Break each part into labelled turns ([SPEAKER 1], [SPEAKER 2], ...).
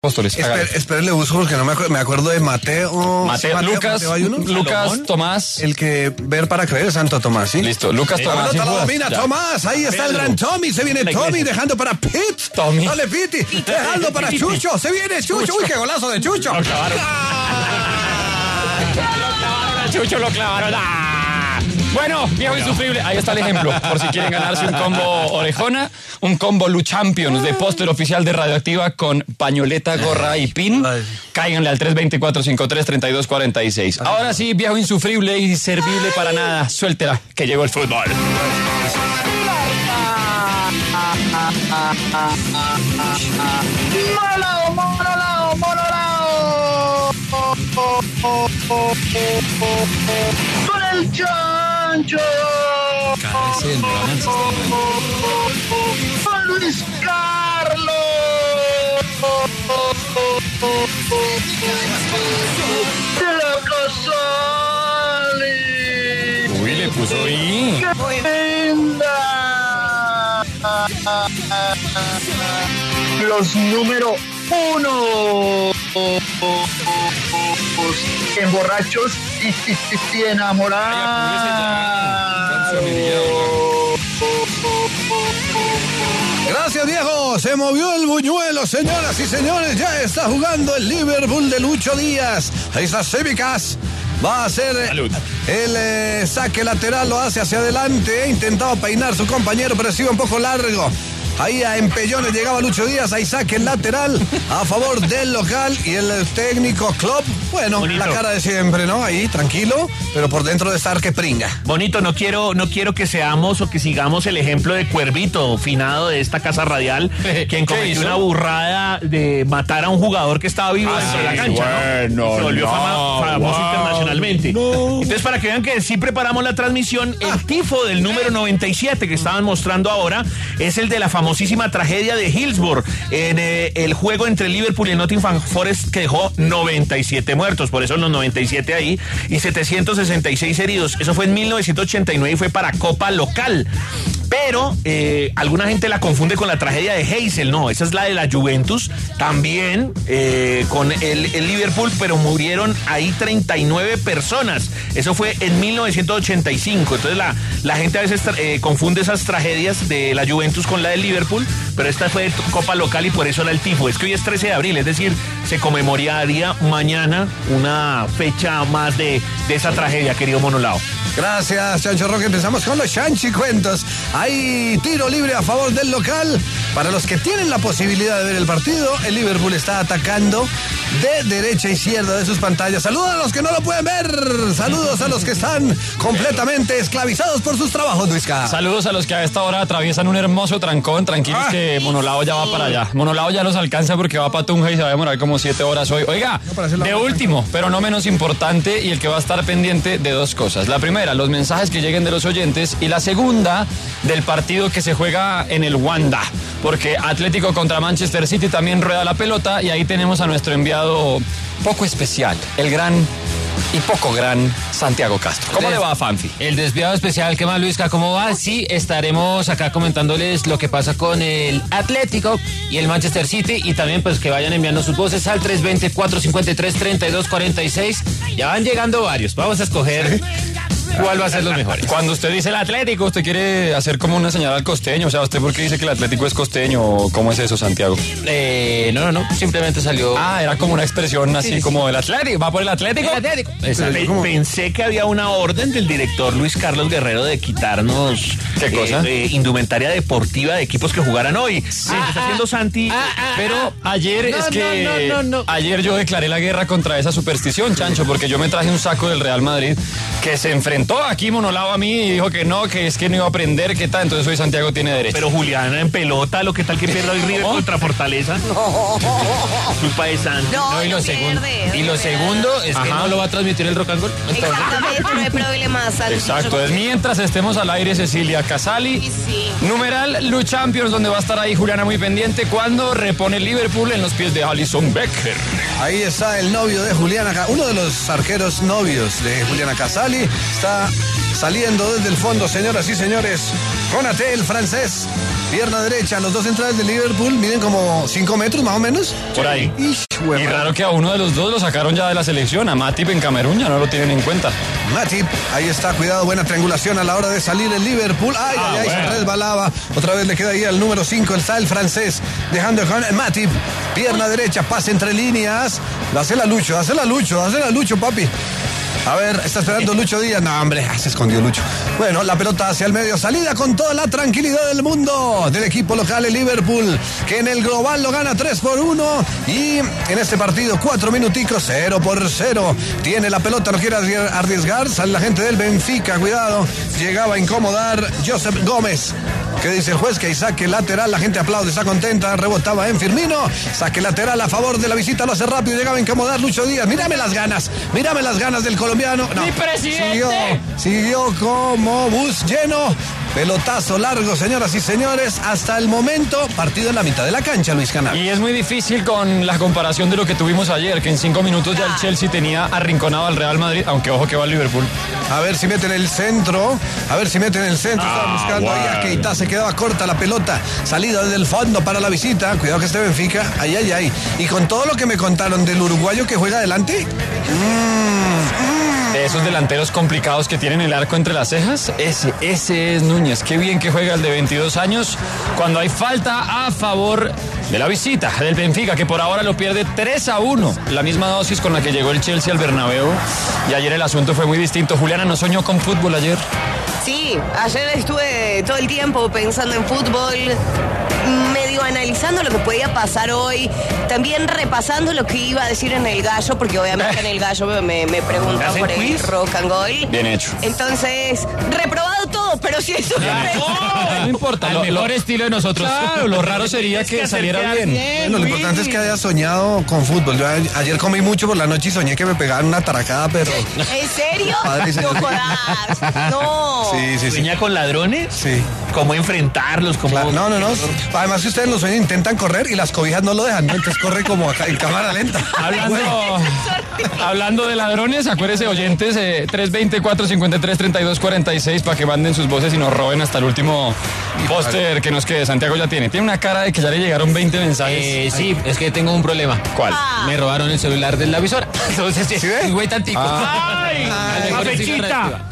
[SPEAKER 1] Apóstoles.
[SPEAKER 2] Espérenle, busco porque no me acuerdo de Mateo.
[SPEAKER 1] Mateo, Lucas, Lucas, Tomás.
[SPEAKER 2] El que ver para creer, Santo Tomás, ¿sí?
[SPEAKER 1] Listo, Lucas, Tomás.
[SPEAKER 2] La domina Tomás, ahí está el gran Tommy, se viene Tommy dejando para Pete.
[SPEAKER 1] Tommy.
[SPEAKER 2] Dale, Piti, dejando para Chucho, se viene Chucho. Uy, qué golazo de Chucho.
[SPEAKER 1] Lo clavaron. Chucho lo clavaron. Bueno, viejo insufrible, ahí está el ejemplo, por si quieren ganarse un combo orejona, un combo Luchampions de póster oficial de Radioactiva con pañoleta, gorra y pin. Cáiganle al 320-453-3246. Ahora sí, viejo insufrible y servible para nada, suéltela, que llegó el fútbol.
[SPEAKER 3] ¡Monolao! ¡Con el chancho! ¡Con Luis Carlos! ¡De la Casali!
[SPEAKER 1] Uy, le puso ahí.
[SPEAKER 3] ¡Qué linda! Los número 1 en borrachos y enamorados.
[SPEAKER 2] Gracias, viejo. Se movió el buñuelo, señoras y señores. Ya está jugando el Liverpool de Lucho Díaz. Ahí está Cívicas. Va a hacer el saque lateral, lo hace hacia adelante. Intentaba peinar su compañero, pero ha sido un poco largo. Ahí a empellones llegaba Lucho Díaz, ahí saque el lateral a favor del local y el técnico Klopp, bueno, bonito. La cara de siempre, ¿no? Ahí, tranquilo, pero por dentro de estar que pringa.
[SPEAKER 4] Bonito, no quiero que seamos o que sigamos el ejemplo de Cuervito, finado de esta casa radial, quien cometió una burrada de matar a un jugador que estaba vivo dentro de la cancha, ¿no? Se volvió famoso internacionalmente. Entonces, para que vean que sí preparamos la transmisión, el tifo del número 97 que estaban mostrando ahora es el de la famosísima tragedia de Hillsborough en el juego entre Liverpool y Nottingham Forest, que dejó 97 muertos, por eso los 97 ahí, y 766 heridos. Eso fue en 1989 y fue para Copa Local. Pero alguna gente la confunde con la tragedia de Heysel. No, esa es la de la Juventus, también con el Liverpool, pero murieron ahí 39 personas. Eso fue en 1985. Entonces la gente a veces confunde esas tragedias de la Juventus con la del Liverpool, pero esta fue de Copa Local y por eso era el tifo. Es que hoy es 13 de abril, es decir, se conmemoraría mañana una fecha más de esa tragedia, querido Monolao.
[SPEAKER 2] Gracias, Chancho Roque. Empezamos con los chanchicuentos. Hay tiro libre a favor del local. Para los que tienen la posibilidad de ver el partido, el Liverpool está atacando de derecha a izquierda de sus pantallas. Saludos a los que no lo pueden ver. Saludos a los que están completamente esclavizados por sus trabajos, Luisca.
[SPEAKER 1] Saludos a los que a esta hora atraviesan un hermoso trancón. Tranquilos que Monolao ya va para allá. Monolao ya los alcanza porque va para Tunja y se va a demorar como 7 horas hoy. Oiga, de último, pero no menos importante, y el que va a estar pendiente de dos cosas. La primera, los mensajes que lleguen de los oyentes, y la segunda, del partido que se juega en el Wanda, porque Atlético contra Manchester City también rueda la pelota, y ahí tenemos a nuestro enviado poco especial, el gran y poco gran Santiago Castro. ¿Cómo le va, Fanfi?
[SPEAKER 5] El desviado especial, ¿qué más, Luisca? ¿Cómo va? Sí, estaremos acá comentándoles lo que pasa con el Atlético y el Manchester City, y también pues que vayan enviando sus voces al 320-453-3246. Ya van llegando varios, vamos a escoger cuál va a ser los mejores.
[SPEAKER 1] Cuando usted dice el Atlético, ¿usted quiere hacer como una señal al costeño? O sea, ¿usted por qué dice que el Atlético es costeño? ¿O cómo es eso, Santiago?
[SPEAKER 5] No, simplemente salió...
[SPEAKER 1] era como una expresión así como el Atlético. ¿Va por el Atlético?
[SPEAKER 5] El Atlético.
[SPEAKER 4] Pensé que había una orden del director Luis Carlos Guerrero de quitarnos
[SPEAKER 1] ¿qué cosa?
[SPEAKER 4] Indumentaria deportiva de equipos que jugaran hoy. Está haciendo Santi.
[SPEAKER 1] Pero ayer ayer yo declaré la guerra contra esa superstición, Chancho, porque yo me traje un saco del Real Madrid que se enfrentó aquí Monolao a mí y dijo que no, que es que no iba a aprender, que tal. Entonces hoy Santiago tiene derecho.
[SPEAKER 4] Pero Julián en pelota, lo que tal que pierda hoy River contra Fortaleza. Culpa de Santi.
[SPEAKER 5] No, y lo segundo es que no lo va a transmitir el Rock and Roll.
[SPEAKER 6] Exactamente, no hay problema, Santi.
[SPEAKER 1] Exacto, es mientras estemos al aire, Cecilia Casali.
[SPEAKER 6] Sí.
[SPEAKER 1] Numeral Luchampions, donde va a estar ahí Juliana muy pendiente cuando repone Liverpool en los pies de Alisson Becker.
[SPEAKER 2] Ahí está el novio de Juliana, uno de los arqueros novios de Juliana Casali. Está saliendo desde el fondo, señoras y señores. Konaté, el francés. Pierna derecha, los dos centrales de Liverpool miden como 5 metros más o menos.
[SPEAKER 1] Por ahí. Y raro que a uno de los dos lo sacaron ya de la selección, a Matip en Camerún, ya no lo tienen en cuenta.
[SPEAKER 2] Matip, ahí está, cuidado, buena triangulación a la hora de salir el Liverpool. Ay, se resbalaba. Otra vez le queda ahí al número 5, el francés, dejando con Matip. Pierna derecha, pase entre líneas. Hacela Lucho, papi. A ver, está esperando Lucho Díaz. No, hombre, se escondió Lucho. Bueno, la pelota hacia el medio, salida con toda la tranquilidad del mundo del equipo local, el Liverpool, que en el global lo gana 3-1. Y en este partido, 4 minuticos, 0-0. Tiene la pelota, no quiere arriesgar. Sale la gente del Benfica, cuidado. Llegaba a incomodar Joseph Gómez. ¿Qué dice el juez? Que hay saque lateral, la gente aplaude, está contenta, rebotaba en Firmino, saque lateral a favor de la visita, lo hace rápido, llegaba a incomodar Lucho Díaz, mírame las ganas del colombiano. No,
[SPEAKER 5] ¡mi presidente!
[SPEAKER 2] Siguió como bus lleno, pelotazo largo, señoras y señores, hasta el momento, partido en la mitad de la cancha, Luis Canal.
[SPEAKER 1] Y es muy difícil con la comparación de lo que tuvimos ayer, que en 5 minutos ya el Chelsea tenía arrinconado al Real Madrid, aunque ojo que va al Liverpool.
[SPEAKER 2] A ver si meten el centro, estaba buscando ahí a Keita, se quedaba corta la pelota, salida desde el fondo para la visita, cuidado que este Benfica, ay, y con todo lo que me contaron del uruguayo que juega adelante,
[SPEAKER 1] de esos delanteros complicados que tienen el arco entre las cejas, ese es Núñez, qué bien que juega el de 22 años, cuando hay falta a favor de la visita del Benfica, que por ahora lo pierde 3-1, la misma dosis con la que llegó el Chelsea al Bernabéu, y ayer el asunto fue muy distinto. Juliana, ¿no soñó con fútbol ayer?
[SPEAKER 6] Sí, ayer estuve todo el tiempo pensando en fútbol, medio analizando lo que podía pasar hoy, también repasando lo que iba a decir en el gallo, porque obviamente en el gallo me preguntan por el rock and roll.
[SPEAKER 1] Bien hecho.
[SPEAKER 6] Entonces, reprobado todo, pero si eso
[SPEAKER 1] no importa,
[SPEAKER 5] el mejor estilo de nosotros.
[SPEAKER 1] Claro, lo raro sería que saliera bien.
[SPEAKER 2] Bueno, lo importante es que haya soñado con fútbol. Yo ayer comí mucho por la noche y soñé que me pegaban una taracada, pero...
[SPEAKER 6] ¿En serio?
[SPEAKER 2] Padre,
[SPEAKER 6] No jodas. No.
[SPEAKER 2] Sí.
[SPEAKER 4] ¿Sueña con ladrones?
[SPEAKER 2] Sí.
[SPEAKER 4] ¿Cómo enfrentarlos? ¿Cómo...
[SPEAKER 2] Claro, no. Además que ustedes en los sueños intentan correr y las cobijas no lo dejan, ¿no? Entonces corre como acá, en cámara lenta.
[SPEAKER 1] Hablando de ladrones, acuérdense, oyentes, 320-453-3246 para que manden sus voces y nos roben hasta el último póster que nos quede. Santiago ya tiene una cara de que ya le llegaron 20 mensajes.
[SPEAKER 5] Sí, es que tengo un problema.
[SPEAKER 1] ¿Cuál?
[SPEAKER 5] Me robaron el celular de la visora. Entonces,
[SPEAKER 2] ¿Sí ve?
[SPEAKER 5] güey tantico.
[SPEAKER 4] ¡Ay! ¡La fechita!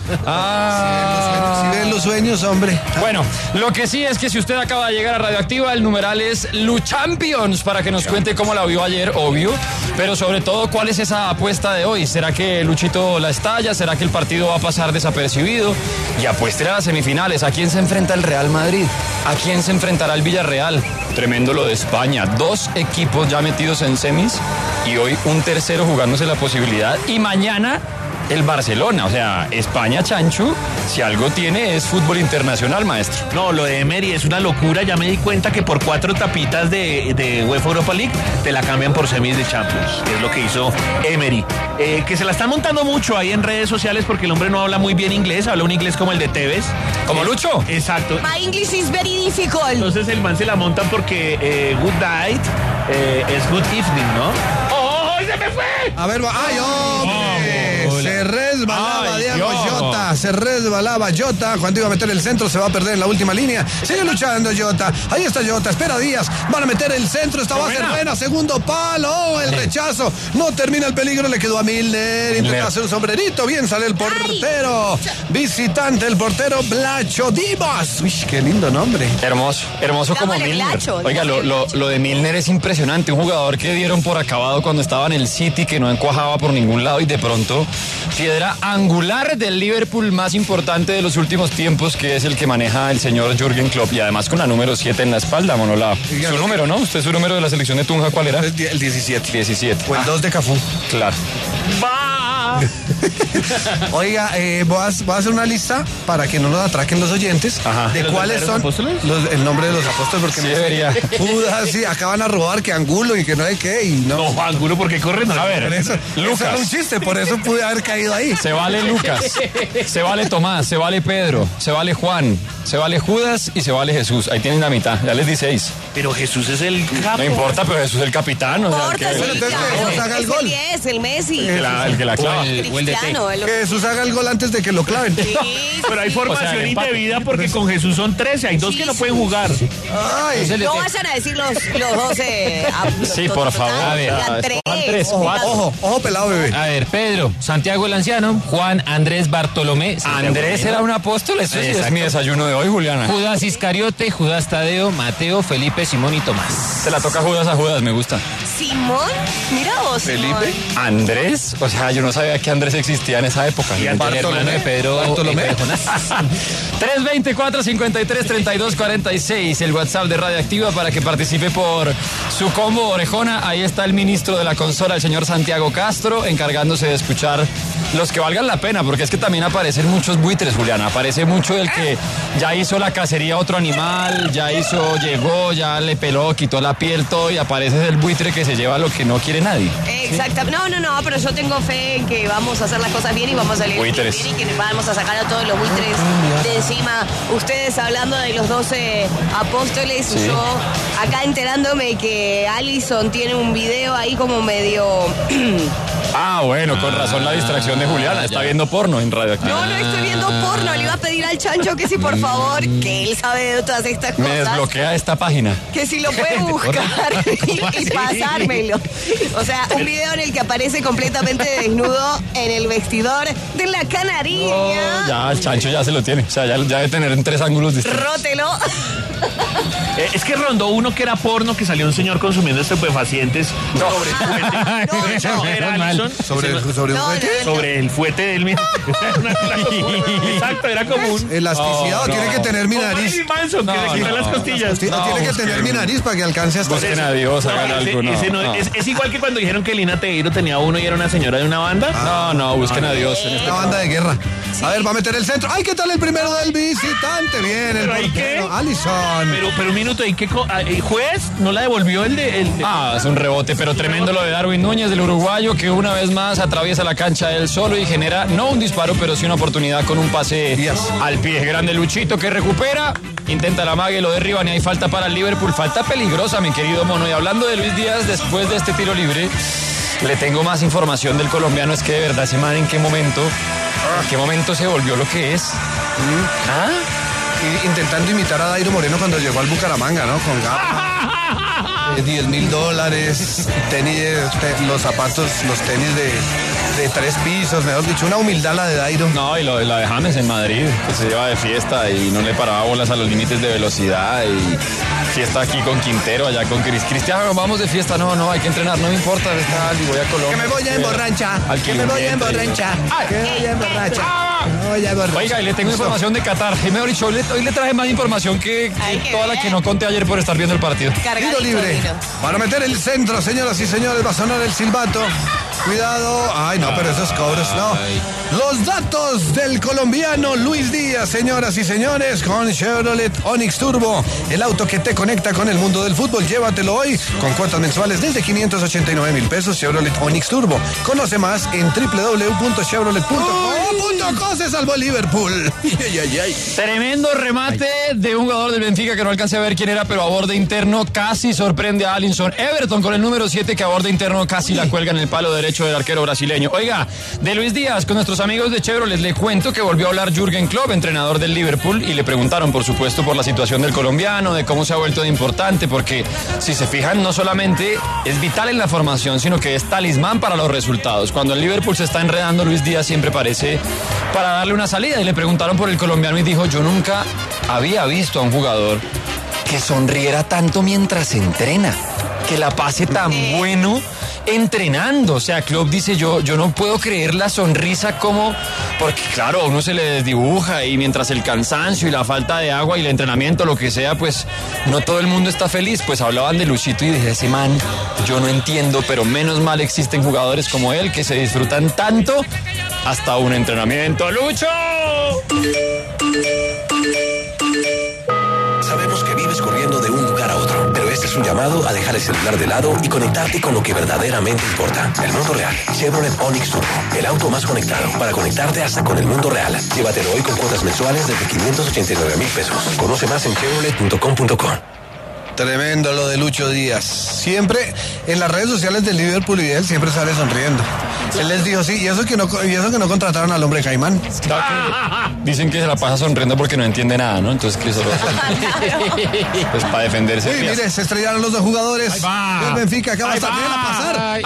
[SPEAKER 2] Si ven los sueños, hombre.
[SPEAKER 1] Bueno, lo que sí es que si usted acaba de llegar a Radioactiva, el numeral es Luchampions, para que nos cuente cómo la vio ayer, obvio, pero sobre todo cuál es esa apuesta de hoy. ¿Será que Luchito la estalla? ¿Será que el partido va a pasar desapercibido? Y apueste a las semifinales. ¿A quién se enfrenta el Real Madrid? ¿A quién se enfrentará el Villarreal? Tremendo lo de España. 2 equipos ya metidos en semis y hoy un tercero jugándose la posibilidad. Y mañana el Barcelona, o sea, España, Chancho, si algo tiene es fútbol internacional, maestro.
[SPEAKER 4] No, lo de Emery es una locura. Ya me di cuenta que por 4 tapitas de UEFA Europa League te la cambian por semis de Champions, que es lo que hizo Emery. Que se la están montando mucho ahí en redes sociales porque el hombre no habla muy bien inglés, habla un inglés como el de Tevez.
[SPEAKER 1] ¿Como Lucho?
[SPEAKER 4] Exacto.
[SPEAKER 6] My English is very difficult.
[SPEAKER 4] Entonces el man se la montan porque good night es good evening, ¿no? ¡Oh, se me fue!
[SPEAKER 2] A ver, ¡ay, hombre! Se resbalaba Diego Jota, Jota, cuando iba a meter el centro se va a perder en la última línea, sigue luchando Jota, ahí está Jota, espera Díaz, van a meter el centro, esta va a ser buena, segundo palo, el rechazo, no termina el peligro, le quedó a Milner, intenta hacer un sombrerito, bien sale el portero, visitante, el portero Blacho Dimas, uy, qué lindo nombre.
[SPEAKER 1] Hermoso como Milner.
[SPEAKER 6] Blacho,
[SPEAKER 1] oiga, lo de Milner es impresionante, un jugador que dieron por acabado cuando estaba en el City, que no encuajaba por ningún lado y de pronto piedra angular del Liverpool más importante de los últimos tiempos, que es el que maneja el señor Jürgen Klopp, y además con la número 7 en la espalda, Monolao. Su número, ¿no? ¿Usted su número de la selección de Tunja cuál era?
[SPEAKER 2] El 17.
[SPEAKER 1] 17.
[SPEAKER 2] O el 2 de Cafú.
[SPEAKER 1] Claro.
[SPEAKER 2] Oiga, voy a hacer una lista para que no nos atraquen los oyentes.
[SPEAKER 1] Ajá.
[SPEAKER 2] De cuáles son el nombre de los apóstoles, porque
[SPEAKER 1] sí, debería.
[SPEAKER 2] Sí, acaban a robar que Angulo y que no hay qué y no.
[SPEAKER 4] No, Angulo, porque corren.
[SPEAKER 1] A ver,
[SPEAKER 2] Eso
[SPEAKER 1] Lucas.
[SPEAKER 2] era un chiste, por eso pude haber caído ahí.
[SPEAKER 1] Se vale Lucas, se vale Tomás, se vale Pedro, se vale Juan, se vale Judas y se vale Jesús. Ahí tienen la mitad, ya les di 6.
[SPEAKER 4] Pero Jesús es el capo.
[SPEAKER 1] No importa, pero Jesús es el capitán. O sea,
[SPEAKER 6] Importa, sí,
[SPEAKER 2] entonces,
[SPEAKER 6] claro.
[SPEAKER 2] que nos haga el gol.
[SPEAKER 6] Es el Messi.
[SPEAKER 1] el que la clava.
[SPEAKER 5] o el DT.
[SPEAKER 2] Que Jesús haga el gol antes de que lo claven.
[SPEAKER 6] Sí,
[SPEAKER 4] Pero hay formación
[SPEAKER 1] el empate.
[SPEAKER 4] indebida porque con Jesús son 13, hay dos que no pueden jugar.
[SPEAKER 2] Ay,
[SPEAKER 6] no vayan a decir los 12.
[SPEAKER 1] Sí, por favor.
[SPEAKER 5] A ver,
[SPEAKER 6] digan
[SPEAKER 1] escojan
[SPEAKER 6] 3.
[SPEAKER 2] ojo, pelado, bebé.
[SPEAKER 5] A ver, Pedro, Santiago el Anciano, Juan Andrés Bartolomé.
[SPEAKER 1] Andrés era un apóstol, eso sí es mi desayuno de hoy, Juliana.
[SPEAKER 5] Judas Iscariote, Judas Tadeo, Mateo, Felipe, Simón y Tomás.
[SPEAKER 1] Se la toca Judas a Judas, me gusta.
[SPEAKER 6] Simón, mira vos.
[SPEAKER 2] Felipe.
[SPEAKER 1] ¿Andrés? O sea, yo no sabía que Andrés existía en esa época.
[SPEAKER 5] Y el hermano de Pedro
[SPEAKER 2] Bartolomé.
[SPEAKER 5] Jonás.
[SPEAKER 1] 324-53-32-46, el WhatsApp de Radioactiva para que participe por su combo orejona. Ahí está el ministro de la consola, el señor Santiago Castro, encargándose de escuchar los que valgan la pena, porque es que también aparecen muchos buitres, Juliana. Aparece mucho el que ya hizo la cacería a otro animal, llegó, ya le peló, quitó la piel, todo, y aparece el buitre que se lleva lo que no quiere nadie.
[SPEAKER 6] Exactamente. No, pero yo tengo fe en que vamos a hacer las cosas bien y vamos a salir
[SPEAKER 1] Buitres.
[SPEAKER 6] bien y que vamos a sacar a todos los buitres de encima. Ustedes hablando de los 12 apóstoles,
[SPEAKER 1] Sí.
[SPEAKER 6] yo acá enterándome que Allison tiene un video ahí como medio...
[SPEAKER 1] Ah, bueno, con razón la distracción de Juliana. Está viendo porno en Radioactiva.
[SPEAKER 6] No estoy viendo porno, le iba a pedir al Chancho que si por favor, que él sabe de todas estas
[SPEAKER 1] Me
[SPEAKER 6] cosas,
[SPEAKER 1] desbloquea esta página.
[SPEAKER 6] que si lo puede buscar y pasármelo. O sea, un video en el que aparece completamente desnudo en el vestidor de la Canariña.
[SPEAKER 1] Ya, el chancho ya se lo tiene. O sea, ya debe tener en 3 ángulos distintos.
[SPEAKER 6] Rótelo.
[SPEAKER 4] Es que rondó uno que era porno, que salió un señor consumiendo estupefacientes
[SPEAKER 2] Sobre
[SPEAKER 6] No,
[SPEAKER 2] un fuete.
[SPEAKER 4] sobre el fuete del mismo. Exacto, era como un...
[SPEAKER 2] Elasticidad,
[SPEAKER 1] No,
[SPEAKER 2] tiene
[SPEAKER 1] no.
[SPEAKER 2] que tener mi
[SPEAKER 4] Como
[SPEAKER 2] nariz.
[SPEAKER 4] Marilyn Manson, que le quitan las costillas.
[SPEAKER 2] Tiene que tener mi nariz para que alcance hasta...
[SPEAKER 1] Busquen a Dios, hagan algo. No,
[SPEAKER 4] Ese no-
[SPEAKER 1] no.
[SPEAKER 4] Es igual que cuando dijeron que Lina Teiro tenía uno y era una señora de una banda.
[SPEAKER 1] No, busquen a Dios en este
[SPEAKER 2] Una banda de guerra. A ver, va a meter el centro. ¡Ay, qué tal el primero del visitante! Bien, el
[SPEAKER 4] ¿Pero ahí
[SPEAKER 2] portero.
[SPEAKER 4] qué?
[SPEAKER 2] Allison.
[SPEAKER 4] Pero un minuto, ¿y qué el juez no la devolvió el de...
[SPEAKER 1] Es un rebote, pero tremendo lo de Darwin Núñez, del uruguayo, que una vez más atraviesa la cancha él solo y genera no un disparo, pero sí una oportunidad con un pase al pie. Grande Luchito que recupera, intenta la mague, lo derriban y hay falta para el Liverpool. Falta peligrosa, mi querido mono. Y hablando de Luis Díaz, después de este tiro libre, le tengo más información del colombiano. Es que de verdad, ese man, ¿en qué momento se volvió lo que es?
[SPEAKER 2] Y intentando imitar a Dairo Moreno cuando llegó al Bucaramanga, ¿no? Con gafas, $10,000, tenis, los zapatos, los tenis de 3 pisos, mejor dicho, una humildad la de Dairo.
[SPEAKER 1] No, y la de James en Madrid, que se lleva de fiesta y no le paraba bolas a los límites de velocidad, y fiesta aquí con Quintero, allá con Cristiano, vamos de fiesta, no, hay que entrenar, no me importa, y voy a Colombia.
[SPEAKER 2] Que me voy a emborranchar, que me voy a emborranchar, que me voy a emborrachar, me voy a emborrachar.
[SPEAKER 1] Oiga, y le tengo información de Qatar, y mejor dicho, hoy le traje más información que toda la que no conté ayer por estar viendo el partido.
[SPEAKER 2] Tiro libre. Van a meter el centro, señoras y señores. Va a sonar el silbato. Cuidado. Ay, no, pero esos cobros no. Los datos del colombiano Luis Díaz, señoras y señores, con Chevrolet Onix Turbo. El auto que te conecta con el mundo del fútbol. Llévatelo hoy con cuotas mensuales desde 589,000 pesos. Chevrolet Onix Turbo. Conoce más en www.chevrolet.com.co. Se salvó el Liverpool.
[SPEAKER 1] Tremendo remate de un jugador del Benfica que no alcancé a ver quién era, pero a borde interno casi sorprende a Allison. Everton con el número 7 que a borde interno casi la cuelga en el palo derecho del arquero brasileño. Oiga, de Luis Díaz con nuestros amigos de Chevrolet le cuento que volvió a hablar Jürgen Klopp, entrenador del Liverpool, y le preguntaron por supuesto por la situación del colombiano, de cómo se ha vuelto de importante, porque si se fijan no solamente es vital en la formación, sino que es talismán para los resultados. Cuando el Liverpool se está enredando, Luis Díaz siempre parece para darle una salida, y le preguntaron por el colombiano y dijo: yo nunca había visto a un jugador que sonriera tanto mientras entrena, que la pase tan bueno entrenando. O sea, Klopp dice: yo no puedo creer la sonrisa como, porque claro, a uno se le desdibuja, y mientras el cansancio y la falta de agua y el entrenamiento, lo que sea, pues no todo el mundo está feliz. Pues hablaban de Luchito y de ese man, yo no entiendo, pero menos mal existen jugadores como él que se disfrutan tanto hasta un entrenamiento. ¡Lucho!
[SPEAKER 7] Sabemos que vives corriendo de un lugar a otro, pero este es un llamado a dejar el celular de lado y conectarte con lo que verdaderamente importa, el mundo real. Chevrolet Onix Turbo, el auto más conectado para conectarte hasta con el mundo real. Llévatelo hoy con cuotas mensuales desde 589,000 pesos. Conoce más en chevrolet.com.co.
[SPEAKER 2] Tremendo lo de Lucho Díaz. Siempre en las redes sociales del Liverpool y él siempre sale sonriendo. Él les dijo, sí, y eso que no contrataron al hombre caimán.
[SPEAKER 1] Dicen que se la pasa sonriendo porque no entiende nada, ¿no? Entonces, que eso pues para defenderse.
[SPEAKER 2] Uy, mire, se estrellaron los dos jugadores. El Benfica acaba de pasar.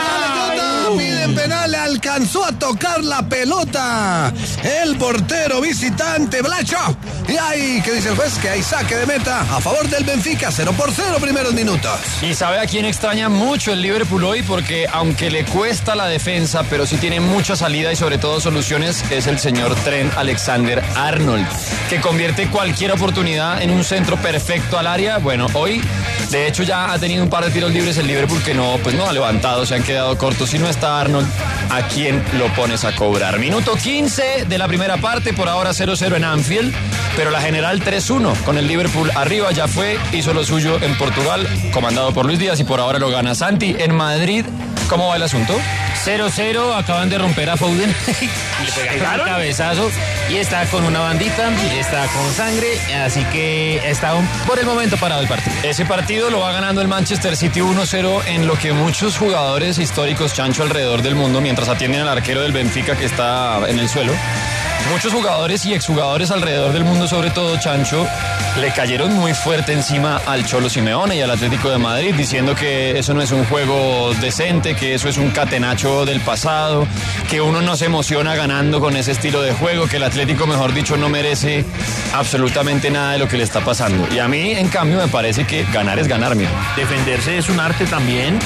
[SPEAKER 2] Piden penal, le alcanzó a tocar la pelota el portero visitante Blacho. Y ahí, ¿qué dice el juez? Que hay saque de meta a favor del Benfica, 0-0 primeros minutos.
[SPEAKER 1] Y sabe a quién extraña mucho el Liverpool hoy, porque aunque le cuesta la defensa, pero sí tiene mucha salida y sobre todo soluciones, es el señor Trent Alexander-Arnold, que convierte cualquier oportunidad en un centro perfecto al área. Bueno, hoy de hecho ya ha tenido un par de tiros libres el Liverpool que no ha levantado, se han quedado cortos. Si no está Arnold, ¿a quién lo pones a cobrar? Minuto 15 de la primera parte, por ahora 0-0 en Anfield, pero la general 3-1 con el Liverpool arriba. Ya hizo lo suyo en Portugal, comandado por Luis Díaz, y por ahora lo gana. Santi, en Madrid, ¿cómo va el asunto?
[SPEAKER 5] 0-0, acaban de romper a Foden. Le pegaron un cabezazo y está con una bandita, está con sangre, así que está por el momento parado el partido.
[SPEAKER 1] Ese partido lo va ganando el Manchester City 1-0 en lo que muchos jugadores históricos, Chancho, alrededor del mundo, mientras atienden al arquero del Benfica que está en el suelo. Muchos jugadores y exjugadores alrededor del mundo, sobre todo Chancho, le cayeron muy fuerte encima al Cholo Simeone y al Atlético de Madrid, diciendo que eso no es un juego decente, que eso es un catenacho del pasado, que uno no se emociona ganando con ese estilo de juego, que el Atlético, mejor dicho, no merece absolutamente nada de lo que le está pasando. Y a mí, en cambio, me parece que ganar es ganar, mijo.
[SPEAKER 4] Defenderse es un arte también.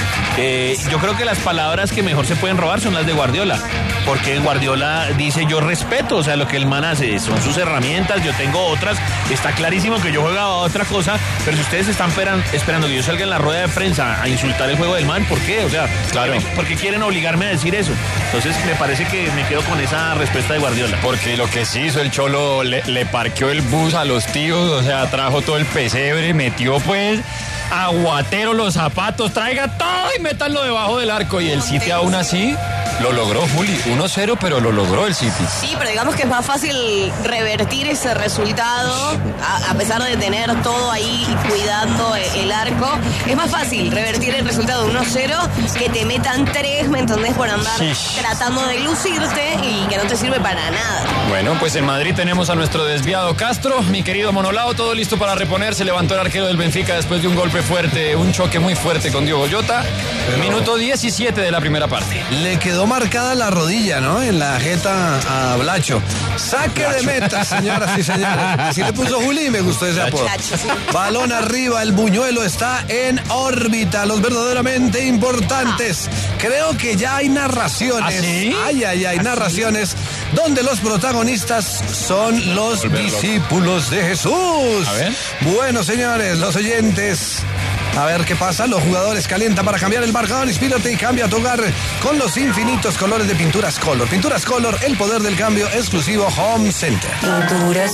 [SPEAKER 4] Yo creo que las palabras que mejor se pueden robar son las de Guardiola, porque Guardiola dice: yo respeto, o sea, lo que el man hace son sus herramientas, yo tengo otras, está clarísimo que yo jugaba a otra cosa, pero si ustedes están esperando que yo salga en la rueda de prensa a insultar el juego del man, ¿por qué? O sea,
[SPEAKER 1] claro,
[SPEAKER 4] ¿por qué quieren obligarme a decir eso? Entonces me parece que me quedo con esa respuesta de Guardiola.
[SPEAKER 1] Porque lo que sí hizo el Cholo, le parqueó el bus a los tíos, o sea, trajo todo el pesebre, metió pues aguatero los zapatos, traiga todo y métanlo debajo del arco, y el City aún así lo logró, Juli, 1-0, pero lo logró el City.
[SPEAKER 6] Sí, pero digamos que es más fácil revertir ese resultado, a pesar de tener todo ahí cuidando el arco. Es más fácil revertir el resultado de 1-0 que te metan 3, ¿me entendés? Por andar tratando de lucirte y que no te sirve para nada.
[SPEAKER 1] Bueno, pues en Madrid tenemos a nuestro desviado Castro, mi querido Monolao, todo listo para reponer. Se levantó el arquero del Benfica después de un golpe fuerte, un choque muy fuerte con Diogo Jota. Minuto 17 de la primera parte.
[SPEAKER 2] Le quedó marcada la rodilla, ¿no? En la jeta a Blacho. Saque de meta, señoras y señores. Así le puso Juli y me gustó ese apodo. Balón arriba, el buñuelo está en órbita. Los verdaderamente importantes. Creo que ya hay narraciones.
[SPEAKER 1] ¿Ah, sí?
[SPEAKER 2] Hay narraciones donde los protagonistas son los discípulos de Jesús.
[SPEAKER 1] A ver.
[SPEAKER 2] Bueno, señores, los oyentes. A ver qué pasa. Los jugadores calientan para cambiar el marcador. Inspírate y cambia tu hogar con los infinitos colores de Pinturas Color. Pinturas Color, el poder del cambio, exclusivo Home Center.
[SPEAKER 8] Pinturas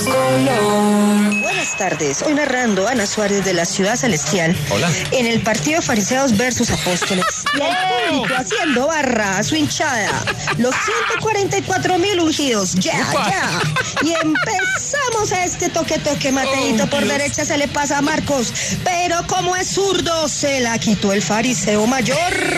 [SPEAKER 8] Color. Buenas tardes. Hoy narrando Ana Suárez de la Ciudad Celestial.
[SPEAKER 1] Hola.
[SPEAKER 8] En el partido Fariseos versus Apóstoles. Y el público haciendo barra a su hinchada. Los 144,000 ungidos. Ya. Y empezamos a este toque. Mateito por derecha se le pasa a Marcos. Pero como es zurdo, se la quitó el fariseo mayor.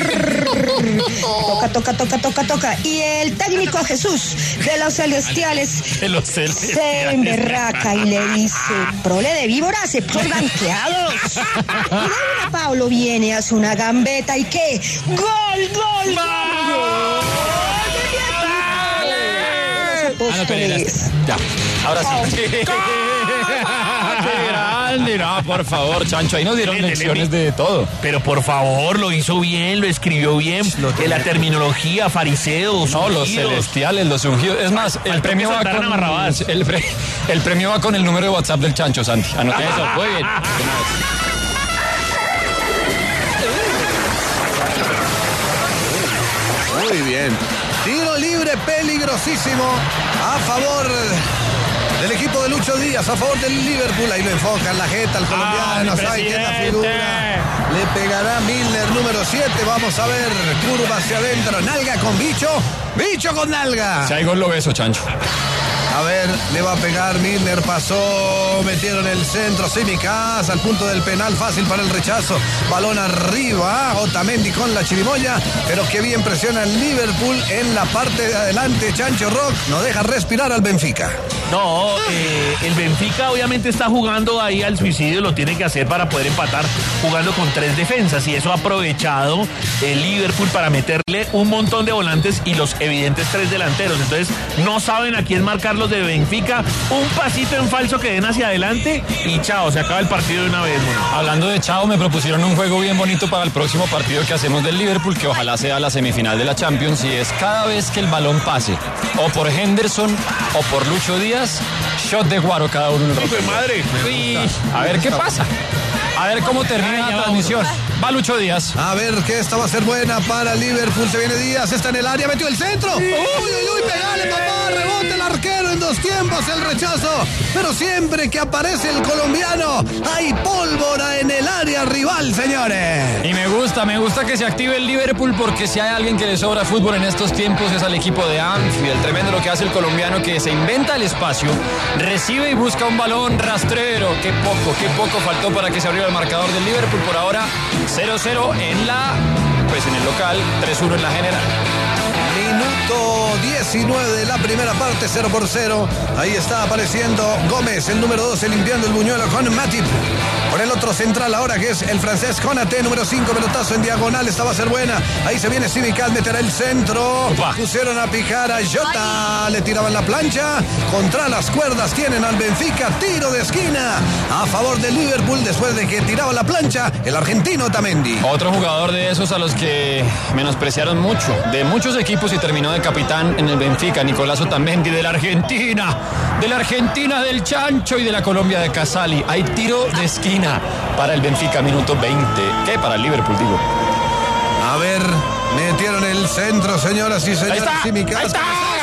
[SPEAKER 8] Toca. Y el técnico Jesús de los celestiales se emberraca y le dice: prole de víboras, por banqueados. Y de una Pablo viene, hace una gambeta y ¿qué? ¡Gol!
[SPEAKER 1] Ya, ahora sí. ¡Qué grande! No, por favor, Chancho, ahí nos dieron lecciones de todo.
[SPEAKER 4] Pero por favor, lo hizo bien, lo escribió bien. La terminología, fariseos,
[SPEAKER 1] no, los celestiales, los ungidos. Es más, el premio va con el premio va con el número de WhatsApp del Chancho, Santi. Anoté eso, muy bien.
[SPEAKER 2] Muy bien. Tiro libre peligrosísimo a favor del equipo de Lucho Díaz, a favor del Liverpool. Ahí lo enfocan la jeta al colombiano. ¿Sabe quién la figura? Le pegará Milner, número 7. Vamos a ver. Curva hacia adentro. Nalga con Bicho. Bicho con nalga.
[SPEAKER 1] Si hay gol lo beso, Chancho.
[SPEAKER 2] A ver, le va a pegar, Milner pasó, metieron el centro, Simicas al punto del penal, fácil para el rechazo, balón arriba, Otamendi con la chirimoya, pero qué bien presiona el Liverpool en la parte de adelante, Chancho Rock, no deja respirar al Benfica.
[SPEAKER 4] No, el Benfica obviamente está jugando ahí al suicidio, lo tiene que hacer para poder empatar, jugando con 3 defensas, y eso ha aprovechado el Liverpool para meterle un montón de volantes y los evidentes 3 delanteros. Entonces no saben a quién marcar los de Benfica, un pasito en falso que den hacia adelante y chao, se acaba el partido de una vez. Bueno.
[SPEAKER 1] Hablando de chao, me propusieron un juego bien bonito para el próximo partido que hacemos del Liverpool, que ojalá sea la semifinal de la Champions, y es cada vez que el balón pase o por Henderson o por Lucho Díaz, shot de Guaro cada uno.
[SPEAKER 4] Madre.
[SPEAKER 1] A ver qué pasa. A ver cómo termina la transmisión. Va Lucho Díaz.
[SPEAKER 2] A ver que esta va a ser buena para Liverpool. Se viene Díaz, está en el área, metió el centro. Uy, pegale, papá, rebote el arquero en 2 tiempos, el rechazo. Pero siempre que aparece el colombiano, hay pólvora en el área rival, señores.
[SPEAKER 1] Y me gusta que se active el Liverpool, porque si hay alguien que le sobra fútbol en estos tiempos es al equipo de Anfield. Tremendo lo que hace el colombiano, que se inventa el espacio, recibe y busca un balón rastrero. Qué poco faltó para que se abriera el marcador del Liverpool. Por ahora 0-0 en el local, 3-1 en la general.
[SPEAKER 2] Minuto 19 de la primera parte, 0-0. Ahí está apareciendo Gómez, el número 12, limpiando el buñuelo con Matip. Por el otro central ahora, que es el francés Konaté, número 5, pelotazo en diagonal, esta va a ser buena. Ahí se viene Simicas, meterá el centro.
[SPEAKER 1] Opa.
[SPEAKER 2] Pusieron a picar a Jota, le tiraban la plancha. Contra las cuerdas tienen al Benfica, tiro de esquina a favor del Liverpool después de que tiraba la plancha el argentino Otamendi.
[SPEAKER 1] Otro jugador de esos a los que menospreciaron mucho, de muchos equipos, y terminó de capitán en el Benfica, Nicolás Otamendi, de la Argentina del Chancho y de la Colombia de Casali. Hay tiro de esquina para el Benfica, minuto 20. ¿Qué? Para el Liverpool, digo.
[SPEAKER 2] A ver, metieron el centro, señoras y señores.
[SPEAKER 1] Ahí está, ahí está.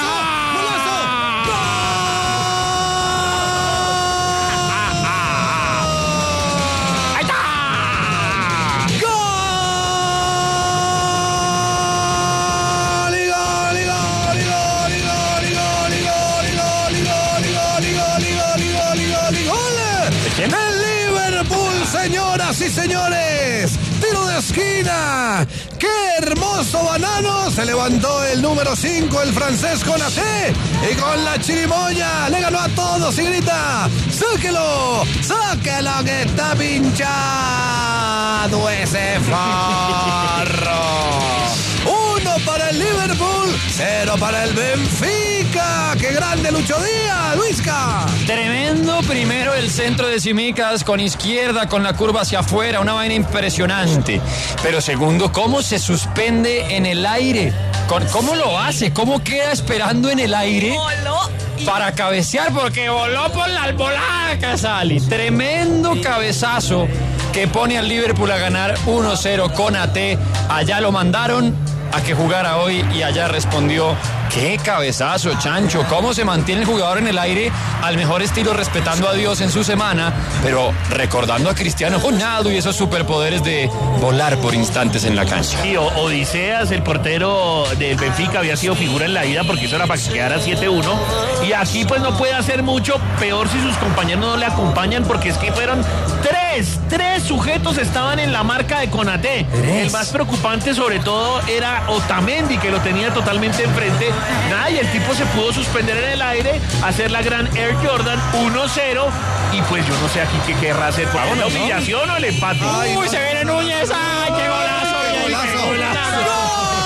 [SPEAKER 2] Señoras y señores, tiro de esquina. ¡Qué hermoso banano! Se levantó el número 5, el francés Konaté, y con la chirimoya le ganó a todos y grita: ¡sáquelo! ¡Sáquelo que está pinchado ese farro! 1 para el Liverpool, 0 para el Benfica. ¡Qué grande Lucho Díaz, Luisca!
[SPEAKER 1] Tremendo primero el centro de Simicas con izquierda, con la curva hacia afuera, una vaina impresionante. Pero segundo, cómo se suspende en el aire, cómo lo hace, cómo queda esperando en el aire para cabecear, porque voló por la albolada, Casali. Tremendo cabezazo que pone al Liverpool a ganar 1-0 con AT. Allá lo mandaron a que jugara hoy y allá respondió. ¡Qué cabezazo, Chancho! ¿Cómo se mantiene el jugador en el aire al mejor estilo, respetando a Dios en su semana, pero recordando a Cristiano Ronaldo y esos superpoderes de volar por instantes en la cancha?
[SPEAKER 4] Sí, Odiseas, el portero del Benfica, había sido figura en la ida porque eso era para que quedara 7-1, y aquí pues no puede hacer mucho, peor si sus compañeros no le acompañan, porque es que fueron tres sujetos estaban en la marca de Konaté. El más preocupante sobre todo era Otamendi, que lo tenía totalmente enfrente. Nada, y el tipo se pudo suspender en el aire, hacer la gran Air Jordan 1-0, y pues yo no sé aquí qué querrá hacer, por la humillación o el empate.
[SPEAKER 1] ¡Uy, se viene Núñez! ¡Ay, qué golazo! ¡Qué golazo!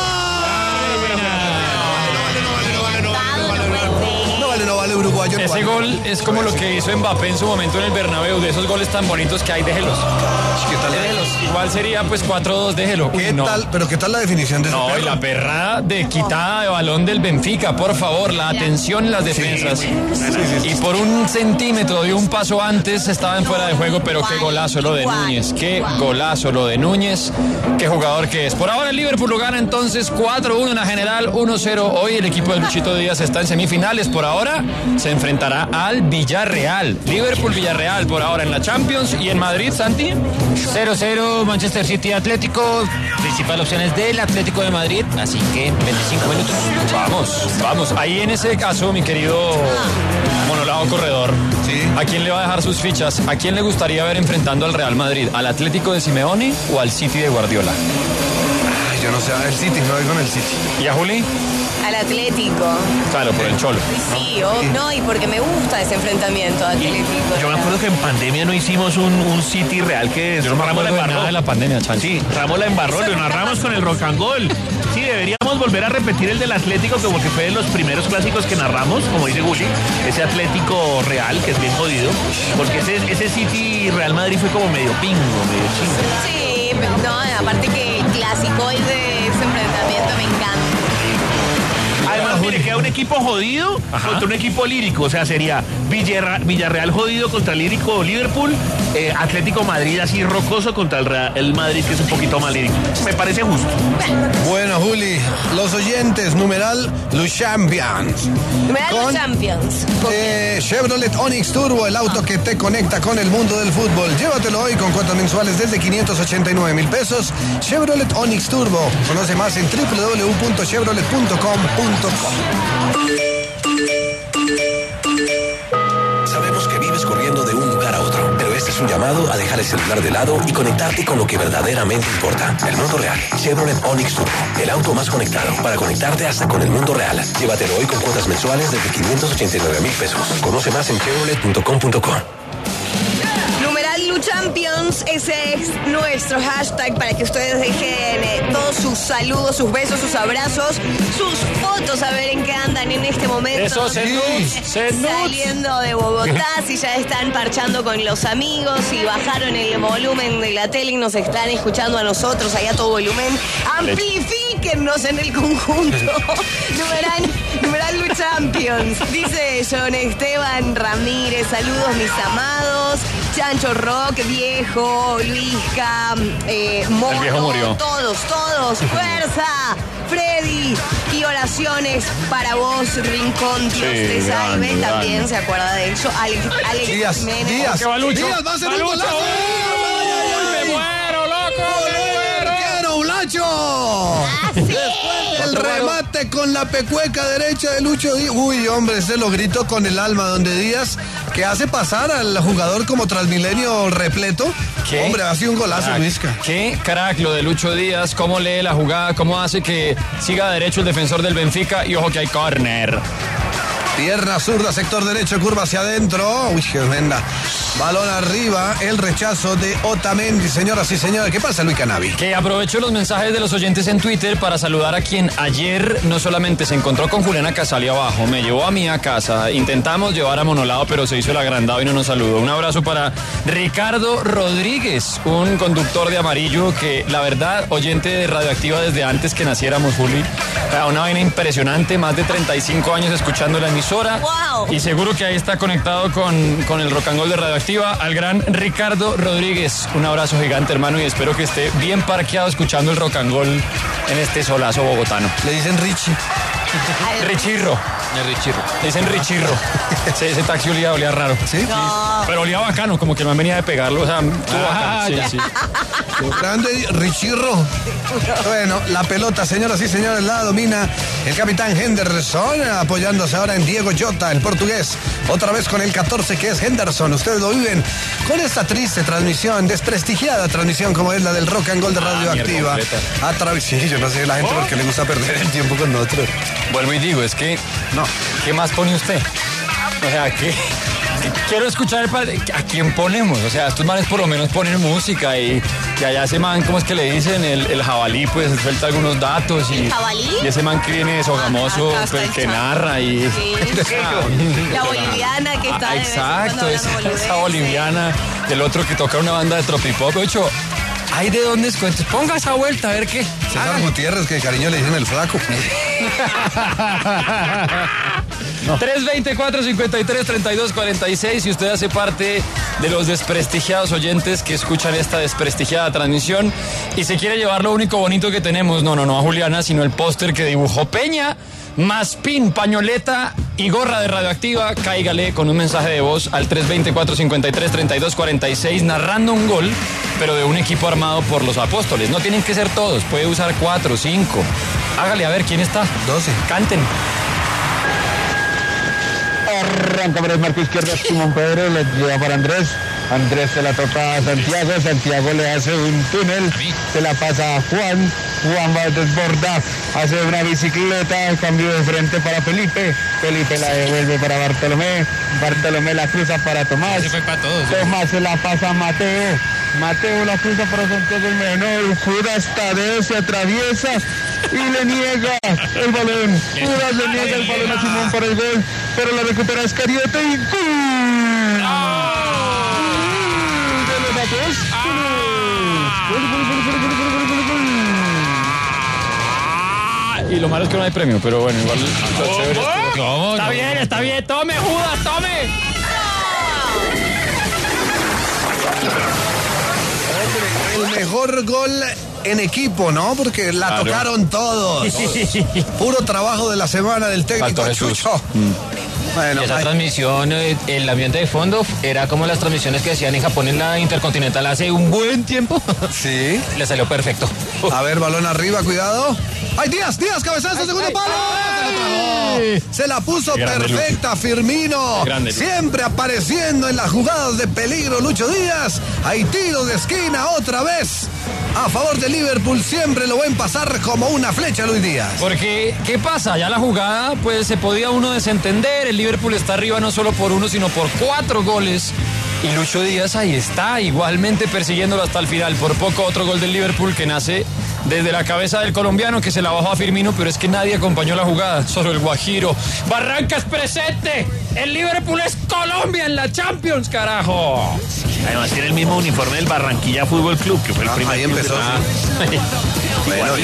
[SPEAKER 2] No vale uruguayo.
[SPEAKER 1] Ese gol es como lo que hizo Mbappé en su momento en el Bernabéu, de esos goles tan bonitos que hay, déjelos.
[SPEAKER 2] ¿Qué tal?
[SPEAKER 1] Déjelos. Igual sería pues 4-2, déjelo.
[SPEAKER 2] ¿Qué tal? Pero ¿qué tal la definición de ese
[SPEAKER 1] No,
[SPEAKER 2] perro?
[SPEAKER 1] y la perrada de quitada de balón del Benfica, por favor, la atención en las defensas.
[SPEAKER 2] Sí.
[SPEAKER 1] Y por 1 centímetro dio un paso antes, estaba en fuera de juego, pero qué golazo lo de Núñez, qué golazo lo de Núñez, qué jugador que es. Por ahora el Liverpool lo gana entonces 4-1 en la general, 1-0 hoy. El equipo de Luchito Díaz está en semifinales por ahora. se enfrentará al Villarreal. Liverpool-Villarreal por ahora en la Champions. Y en Madrid, Santi.
[SPEAKER 5] 0-0 Manchester City Atlético. Principal opción es del Atlético de Madrid. Así que 25 minutos.
[SPEAKER 1] Vamos. Ahí en ese caso, mi querido monolado corredor,
[SPEAKER 2] sí.
[SPEAKER 1] ¿A quién le va a dejar sus fichas? ¿A quién le gustaría ver enfrentando al Real Madrid? ¿Al Atlético de Simeone o al City de Guardiola?
[SPEAKER 2] Yo no sé, el City, me voy con el City.
[SPEAKER 1] ¿Y a Juli?
[SPEAKER 6] Al Atlético.
[SPEAKER 1] Claro, por el Cholo.
[SPEAKER 6] Sí, no, y porque me gusta ese enfrentamiento Atlético.
[SPEAKER 4] Yo me acuerdo que en pandemia no hicimos un City Real que
[SPEAKER 1] Yo no me acuerdo de nada de la pandemia, Chancho.
[SPEAKER 4] Sí, Ramos la embarró, lo narramos con el Rock and Gold. Sí, deberíamos volver a repetir el del Atlético, como que fue de los primeros clásicos que narramos, como dice Gulli, ese Atlético Real, que es bien jodido, porque ese City Real Madrid fue como medio pingo, medio chingo.
[SPEAKER 6] Sí, no, aparte que el clásico de ese enfrentamiento me encanta.
[SPEAKER 4] Además, mire, queda un equipo jodido contra un equipo lírico. O sea, sería Villarreal jodido contra lírico Liverpool, Atlético Madrid así rocoso contra el Madrid, que es un poquito más lírico. Me parece justo.
[SPEAKER 2] Bueno, Juli, los oyentes, numeral los Champions.
[SPEAKER 6] Los Champions.
[SPEAKER 2] Chevrolet Onix Turbo, el auto que te conecta con el mundo del fútbol. Llévatelo hoy con cuotas mensuales desde 589,000 pesos. Chevrolet Onix Turbo. Conoce más en www.chevrolet.com.co.
[SPEAKER 7] Sabemos que vives corriendo de un lugar a otro, pero este es un llamado a dejar el celular de lado y conectarte con lo que verdaderamente importa, el mundo real. Chevrolet Onix Turbo, el auto más conectado para conectarte hasta con el mundo real. Llévatelo hoy con cuotas mensuales desde 589,000 pesos. Conoce más en chevrolet.com.co.
[SPEAKER 6] Numeral Lu Champions, ese es nuestro hashtag para que ustedes dejen todos sus saludos, sus besos, sus abrazos, sus fotos, a ver en qué andan en este momento.
[SPEAKER 1] Eso,
[SPEAKER 6] saliendo de Bogotá, si ya están parchando con los amigos, si bajaron el volumen de la tele y nos están escuchando a nosotros allá a todo volumen, amplifíquennos en el conjunto. Numeral Lu Champions, dice John Esteban Ramírez, saludos mis amados. Chancho Rock, Viejo, Luisca, Mono,
[SPEAKER 1] el viejo murió.
[SPEAKER 6] Todos, fuerza, Freddy, y oraciones para vos, Rincón, Dios te salve,
[SPEAKER 1] grande.
[SPEAKER 6] También se acuerda de eso, Alex
[SPEAKER 2] Díaz,
[SPEAKER 6] Jiménez.
[SPEAKER 2] va a ser un golazo.
[SPEAKER 1] ¡Me muero, loco!
[SPEAKER 2] ¡Quiero un lacho! El remate con la pecueca derecha de Lucho Díaz. Uy, hombre, ese lo gritó con el alma donde Díaz, que hace pasar al jugador como Transmilenio repleto.
[SPEAKER 1] ¿Qué?
[SPEAKER 2] Hombre, ha sido un golazo, Luisca.
[SPEAKER 1] Qué crack lo de Lucho Díaz, cómo lee la jugada, cómo hace que siga derecho el defensor del Benfica y ojo que hay córner.
[SPEAKER 2] Pierna zurda, sector derecho, curva hacia adentro. Uy, qué tremenda. Balón arriba, el rechazo de Otamendi. Señoras y señores, ¿qué pasa, Luis Canavi?
[SPEAKER 1] Que aprovecho los mensajes de los oyentes en Twitter para saludar a quien ayer no solamente se encontró con Juliana Casali abajo, me llevó a mí a casa. Intentamos llevar a Monolado, pero se hizo el agrandado y no nos saludó. Un abrazo para Ricardo Rodríguez, un conductor de Amarillo que, la verdad, oyente de Radioactiva desde antes que naciéramos, Juli. Una vaina impresionante, más de 35 años escuchando la emisora.
[SPEAKER 6] ¡Wow!
[SPEAKER 1] Y seguro que ahí está conectado con el Rock and Roll de Radioactiva, al gran Ricardo Rodríguez. Un abrazo gigante, hermano, y espero que esté bien parqueado escuchando el Rock and Roll en este solazo bogotano.
[SPEAKER 2] Le dicen Richie.
[SPEAKER 1] Richirro. Le dicen Richirro. Ese taxi olía raro.
[SPEAKER 2] ¿Sí?
[SPEAKER 6] No.
[SPEAKER 1] Pero olía bacano, como que no venía de pegarlo. O sea, sí.
[SPEAKER 2] Grande Richirro. Bueno, la pelota, señoras y señores, la domina el capitán Henderson, apoyándose ahora en Diego Jota, el portugués. Otra vez con el 14 que es Henderson. Ustedes lo viven con esta triste transmisión, desprestigiada transmisión como es la del Rock and Roll de Radioactiva. Sí, yo no sé la gente porque le gusta perder el tiempo con nosotros.
[SPEAKER 1] Vuelvo y digo, es que, no, ¿qué más pone usted? O sea, ¿qué? Quiero escuchar a quién ponemos. O sea, estos manes por lo menos ponen música y allá ese man, ¿cómo es que le dicen? El jabalí, pues suelta algunos datos.
[SPEAKER 6] ¿El jabalí?
[SPEAKER 1] Y ese man que viene sogamoso, pues, que narra y...
[SPEAKER 6] Sí. La boliviana que está...
[SPEAKER 1] Exacto, esa boliviana. El otro que toca una banda de tropipop. De hecho, hay de dónde escuentes. Ponga esa vuelta, a ver qué.
[SPEAKER 2] César Gutiérrez, que de cariño le dicen el flaco.
[SPEAKER 1] No. 324-53-32-46. Si usted hace parte de los desprestigiados oyentes que escuchan esta desprestigiada transmisión y se quiere llevar lo único bonito que tenemos, no a Juliana, sino el póster que dibujó Peña, más pin, pañoleta y gorra de Radioactiva, cáigale con un mensaje de voz al 320-453-3246 narrando un gol, pero de un equipo armado por los apóstoles. No tienen que ser todos, puede usar 4, 5. Hágale a ver quién está.
[SPEAKER 2] 12.
[SPEAKER 1] Canten.
[SPEAKER 9] Arranca por el marco izquierdo Simón Pedro, le lleva para Andrés. Andrés se la toca a Santiago, Santiago le hace un túnel, se la pasa a Juan, Juan va a desbordar, hace una bicicleta, cambio de frente para Felipe, Felipe la devuelve para Bartolomé, Bartolomé la cruza para Tomás, Tomás se la pasa a Mateo, Mateo la cruza para Santiago el menor, Judas Tadeo se atraviesa y le niega el balón, Judas le niega el balón a Simón para el gol, pero la recupera Escariote y ¡gol!
[SPEAKER 1] Y lo malo es que no hay premio, pero bueno, igual lo chévere es que...
[SPEAKER 5] ¿Cómo? Está bien, tome, Judas, tome.
[SPEAKER 2] El mejor gol en equipo, ¿no? Porque la tocaron todos. Puro trabajo de la semana del técnico Chucho.
[SPEAKER 5] Bueno, esa transmisión, el ambiente de fondo era como las transmisiones que hacían en Japón en la Intercontinental hace un buen tiempo.
[SPEAKER 2] Sí.
[SPEAKER 5] Le salió perfecto.
[SPEAKER 2] A ver, balón arriba, cuidado. ¡Ay, Díaz, cabezazo, segundo palo! Se la puso perfecta, Firmino. Siempre apareciendo en las jugadas de peligro, Lucho Díaz. Hay tiro de esquina otra vez. A favor de Liverpool, siempre lo ven pasar como una flecha, Luis Díaz.
[SPEAKER 1] Porque, ¿qué pasa? Ya la jugada, pues se podía uno desentender. El Liverpool está arriba no solo por 1, sino por 4 goles. Y Lucho Díaz ahí está, igualmente persiguiéndolo hasta el final. Por poco otro gol del Liverpool que nace desde la cabeza del colombiano que se la bajó a Firmino, pero es que nadie acompañó la jugada, solo el Guajiro. Barrancas presente, el Liverpool es Colombia en la Champions, carajo.
[SPEAKER 4] Además tiene el mismo uniforme del Barranquilla Fútbol Club, que fue el primer.
[SPEAKER 2] Ahí empezó. Bueno,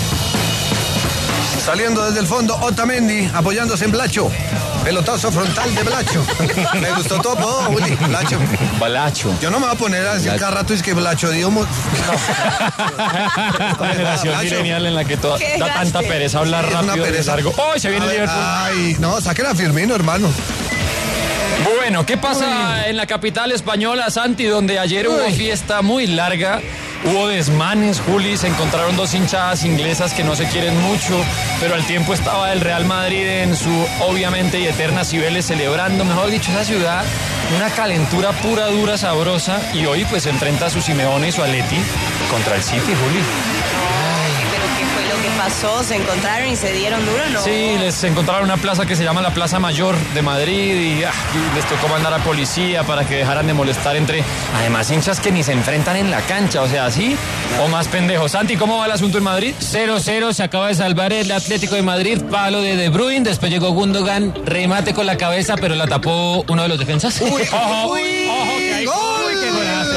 [SPEAKER 2] saliendo desde el fondo, Otamendi apoyándose en Blacho. Pelotazo frontal de Blacho. Me gustó todo, Willy.
[SPEAKER 1] Balacho.
[SPEAKER 2] Yo no me voy a poner a decir cada rato es que Blacho, digamos.
[SPEAKER 1] Una generación milenial en la que da tanta pereza hablar rápido y largo. ¡Oh, se viene el Liverpool!
[SPEAKER 2] Ay, no, saquen a Firmino, hermano.
[SPEAKER 1] Bueno, ¿qué pasa en la capital española, Santi, donde ayer hubo fiesta muy larga? Hubo desmanes, Juli, se encontraron 2 hinchadas inglesas que no se quieren mucho, pero al tiempo estaba el Real Madrid en su obviamente y eterna Cibeles celebrando, mejor dicho, esa ciudad, una calentura pura, dura, sabrosa, y hoy pues se enfrenta a su Simeone y su Atleti contra el City, Juli.
[SPEAKER 6] Pasó, se encontraron y se dieron duro, ¿no?
[SPEAKER 1] Sí, les encontraron una plaza que se llama la Plaza Mayor de Madrid y les tocó mandar a policía para que dejaran de molestar entre, además, hinchas que ni se enfrentan en la cancha, o sea, así o más pendejos. Santi, ¿cómo va el asunto en Madrid?
[SPEAKER 5] 0-0, se acaba de salvar el Atlético de Madrid, palo de Bruyne, después llegó Gundogan, remate con la cabeza, pero la tapó uno de los defensas.
[SPEAKER 2] ¡Uy!
[SPEAKER 5] ¡Ojo!
[SPEAKER 2] ¡Uy!
[SPEAKER 5] ¡Qué golazo!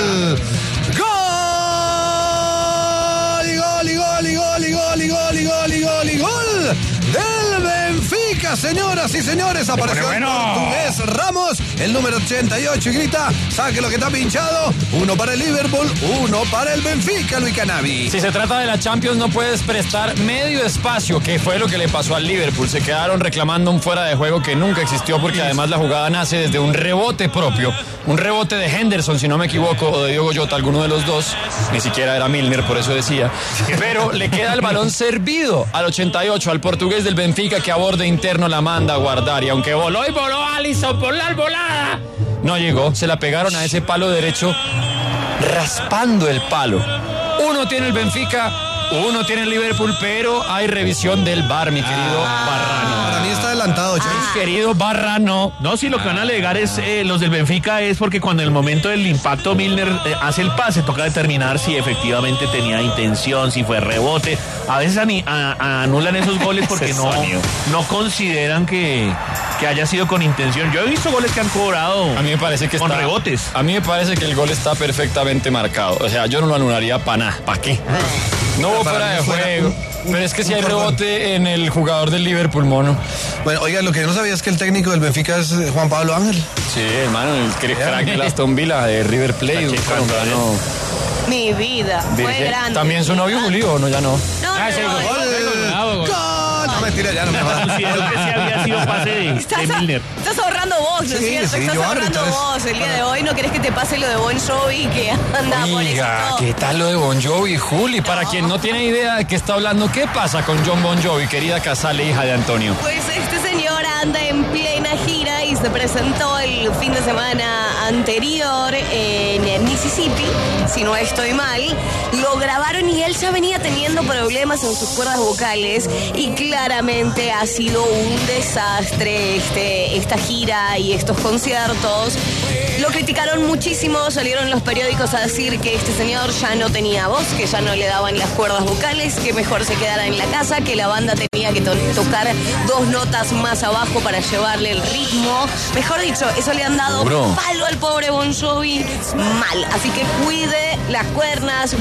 [SPEAKER 2] ¡Gol! Del Benfica, señoras y señores. Apareció el portugués Ramos, el número 88, y grita: saque lo que está pinchado. 1 para el Liverpool, 1 para el Benfica, Luis Canavi.
[SPEAKER 1] Si se trata de la Champions, no puedes prestar medio espacio, que fue lo que le pasó al Liverpool. Se quedaron reclamando un fuera de juego que nunca existió, porque además la jugada nace desde un rebote propio. Un rebote de Henderson, si no me equivoco, o de Diogo Jota, alguno de los dos. Ni siquiera era Milner, por eso decía. Pero le queda el balón servido al 88, al portugués del Benfica, que a borde interno la manda a guardar. Y aunque voló y voló Alisson por la volada, no llegó. Se la pegaron a ese palo derecho, raspando el palo. 1 tiene el Benfica, 1 tiene el Liverpool, pero hay revisión del VAR, mi querido Barrano.
[SPEAKER 2] Para mí está adelantado,
[SPEAKER 1] querido Barrano.
[SPEAKER 4] No, sí, lo que van a alegar es los del Benfica es porque cuando en el momento del impacto Milner hace el pase, toca determinar si efectivamente tenía intención, si fue rebote. A veces anulan esos goles porque no consideran que haya sido con intención. Yo he visto goles que han cobrado
[SPEAKER 1] a mí me parece que
[SPEAKER 4] con rebotes.
[SPEAKER 1] A mí me parece que el gol está perfectamente marcado. O sea, yo no lo anularía para nada. ¿Para qué? No hubo fuera de juego. Pero es que si hay rebote en el jugador del Liverpool, mono.
[SPEAKER 2] Bueno, oiga, lo que yo no sabía es que el técnico del Benfica es Juan Pablo Ángel.
[SPEAKER 1] Sí, hermano, el crack de Aston Villa, de River Plate, un colombiano.
[SPEAKER 6] Mi vida, fue grande.
[SPEAKER 1] ¿También su novio Julio o no? Ya no.
[SPEAKER 2] No, mentira, ya no me va.
[SPEAKER 4] Considero que sí había sido pase de Milner.
[SPEAKER 6] Estás ahorrando vos, ¿no es cierto?
[SPEAKER 2] Sí,
[SPEAKER 6] Estás ahorrando vos el día de hoy. ¿No querés que te pase lo de Bon Jovi que anda por
[SPEAKER 1] Oiga,
[SPEAKER 6] eso?
[SPEAKER 1] ¿qué tal lo de Bon Jovi, Juli? Para quien no tiene idea de qué está hablando, ¿qué pasa con John Bon Jovi, querida Casale, hija de Antonio?
[SPEAKER 6] Pues este señor anda en plena gira y se presentó el fin de semana anterior en Mississippi, si no estoy mal. Lo grabaron y él ya venía teniendo problemas en sus cuerdas vocales y claramente ha sido un desastre esta gira y estos conciertos. Lo criticaron muchísimo, salieron los periódicos a decir que este señor ya no tenía voz, que ya no le daban las cuerdas vocales, que mejor se quedara en la casa, que la banda tenía que tocar 2 notas más abajo para llevarle el ritmo. Mejor dicho, eso le han dado palo al pobre Bon Jovi mal. Así que cuide los cuernos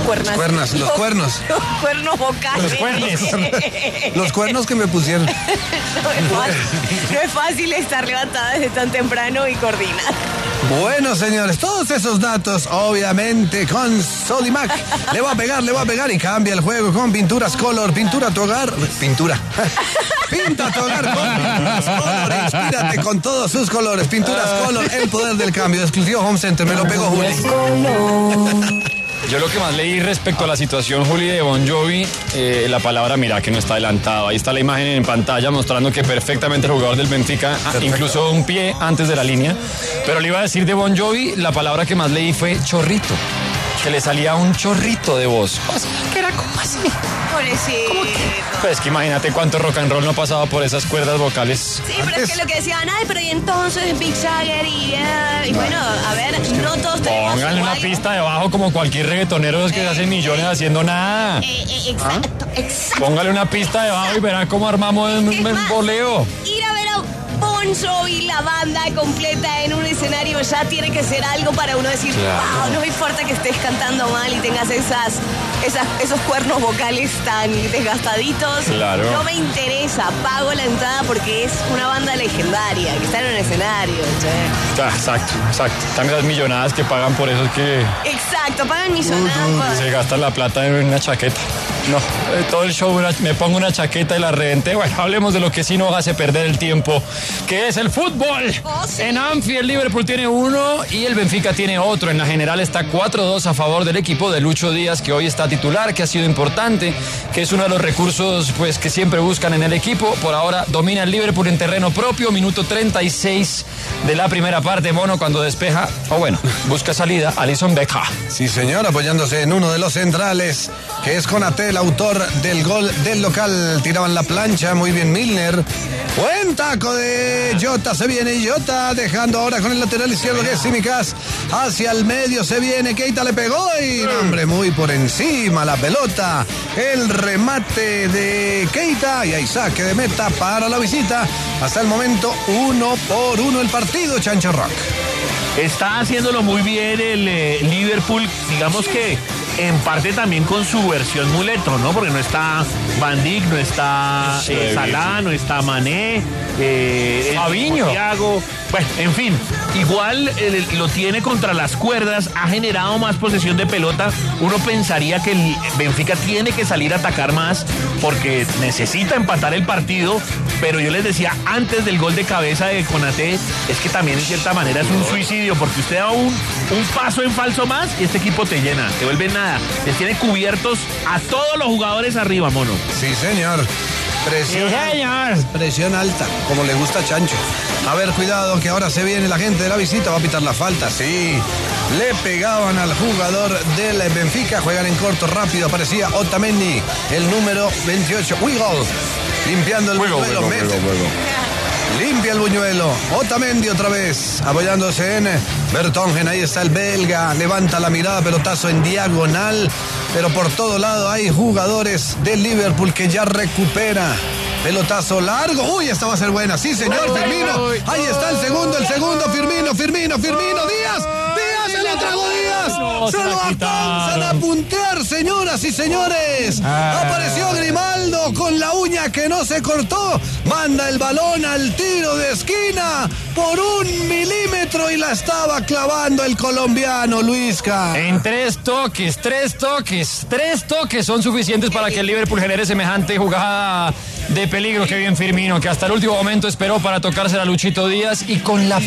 [SPEAKER 6] vocales.
[SPEAKER 2] Los cuernos que me pusieron.
[SPEAKER 6] No es fácil estar levantada desde tan temprano y coordinar.
[SPEAKER 2] Bueno, señores, todos esos datos, obviamente, con Sodimac. Le va a pegar y cambia el juego con Pinturas Color. Pintura tu hogar. Pinta tu hogar con Pinturas Color. Inspírate con todos sus colores. Pinturas Color, el poder del cambio. Exclusivo Home Center, me lo pegó Juli.
[SPEAKER 1] Yo lo que más leí respecto a la situación, Juli, de Bon Jovi, la palabra mira que no está adelantado. Ahí está la imagen en pantalla mostrando que perfectamente el jugador del Benfica, incluso un pie antes de la línea. Pero le iba a decir de Bon Jovi, la palabra que más leí fue chorrito. Que le salía un chorrito de voz. O sea, que era como así.
[SPEAKER 6] Pobrecito.
[SPEAKER 1] Pues que imagínate cuánto rock and roll no pasaba por esas cuerdas vocales.
[SPEAKER 6] Sí, pero es que lo que decían, ay, pero y entonces Mick Jagger y bueno, a ver, no todos tenemos
[SPEAKER 1] Pónganle una pista debajo como cualquier reggaetonero que se hace millones haciendo nada.
[SPEAKER 6] Exacto.
[SPEAKER 1] Póngale una pista debajo y verán cómo armamos un boleo.
[SPEAKER 6] Ir a ver a Bon Jovi, la banda completa en un escenario ya tiene que ser algo para uno decir, wow, no me importa que estés cantando mal y tengas esos cuernos vocales tan desgastaditos.
[SPEAKER 1] Claro.
[SPEAKER 6] No me interesa, pago la entrada porque es una banda legendaria que está en un escenario.
[SPEAKER 1] Exacto. Están esas millonadas que pagan por eso que...
[SPEAKER 6] Exacto, pagan millonadas.
[SPEAKER 1] Se gastan la plata en una chaqueta. No, todo el show me pongo una chaqueta y la reventé. Bueno, hablemos de lo que sí nos hace perder el tiempo, que es el fútbol. En Anfield, Liverpool tiene 1 y el Benfica tiene otro. En la general está 4-2 a favor del equipo de Lucho Díaz, que hoy está titular, que ha sido importante, que es uno de los recursos pues que siempre buscan en el equipo. Por ahora domina el Liverpool en terreno propio, minuto 36 de la primera parte, mono, cuando despeja, busca salida, Alisson Becker.
[SPEAKER 2] Sí, señor, apoyándose en uno de los centrales, que es Konaté, el autor del gol del local. Tiraban la plancha, muy bien Milner. Buen taco de Jota, se viene Jota, dejando ahora con el lateral izquierdo que es Tsimikas. Hacia el medio se viene, Keita le pegó y, hombre, muy por encima la pelota. El remate de Keita y hay saque de meta para la visita. Hasta el momento 1-1 el partido, Chancho Rock.
[SPEAKER 4] Está haciéndolo muy bien el Liverpool, digamos que en parte también con su versión muleto, ¿no? Porque no está Van Dijk, no está Salah, no está Mané,
[SPEAKER 1] Fabinho.
[SPEAKER 4] Thiago. Bueno, en fin, igual lo tiene contra las cuerdas, ha generado más posesión de pelota. Uno pensaría que el Benfica tiene que salir a atacar más porque necesita empatar el partido, pero yo les decía antes del gol de cabeza de Konaté, es que también en cierta manera es un suicidio, porque usted da un paso en falso más y este equipo te llena, te vuelve nada. Les tiene cubiertos a todos los jugadores arriba, mono.
[SPEAKER 2] Sí, señor. Presión alta, como le gusta a Chancho. A ver, cuidado, que ahora se viene la gente de la visita, va a pitar la falta, sí. Le pegaban al jugador del Benfica, juegan en corto, rápido, aparecía Otamendi, el número 28, Wiggle, limpiando el buñuelo. Limpia el buñuelo, Otamendi otra vez, apoyándose en Vertonghen, ahí está el belga, levanta la mirada, pelotazo en diagonal, pero por todo lado hay jugadores del Liverpool que ya recupera. Pelotazo largo, uy, esta va a ser buena, sí señor, Firmino, ahí está el segundo, Firmino, Díaz, el entregó Díaz.
[SPEAKER 1] No,
[SPEAKER 2] se lo alcanzan a puntear, señoras y señores. Apareció Grimaldo con la uña que no se cortó. Manda el balón al tiro de esquina por 1 milímetro y la estaba clavando el colombiano Luisca.
[SPEAKER 1] En 3 toques son suficientes para que el Liverpool genere semejante jugada de peligro. Que bien Firmino, que hasta el último momento esperó para tocarse a Luchito Díaz y con la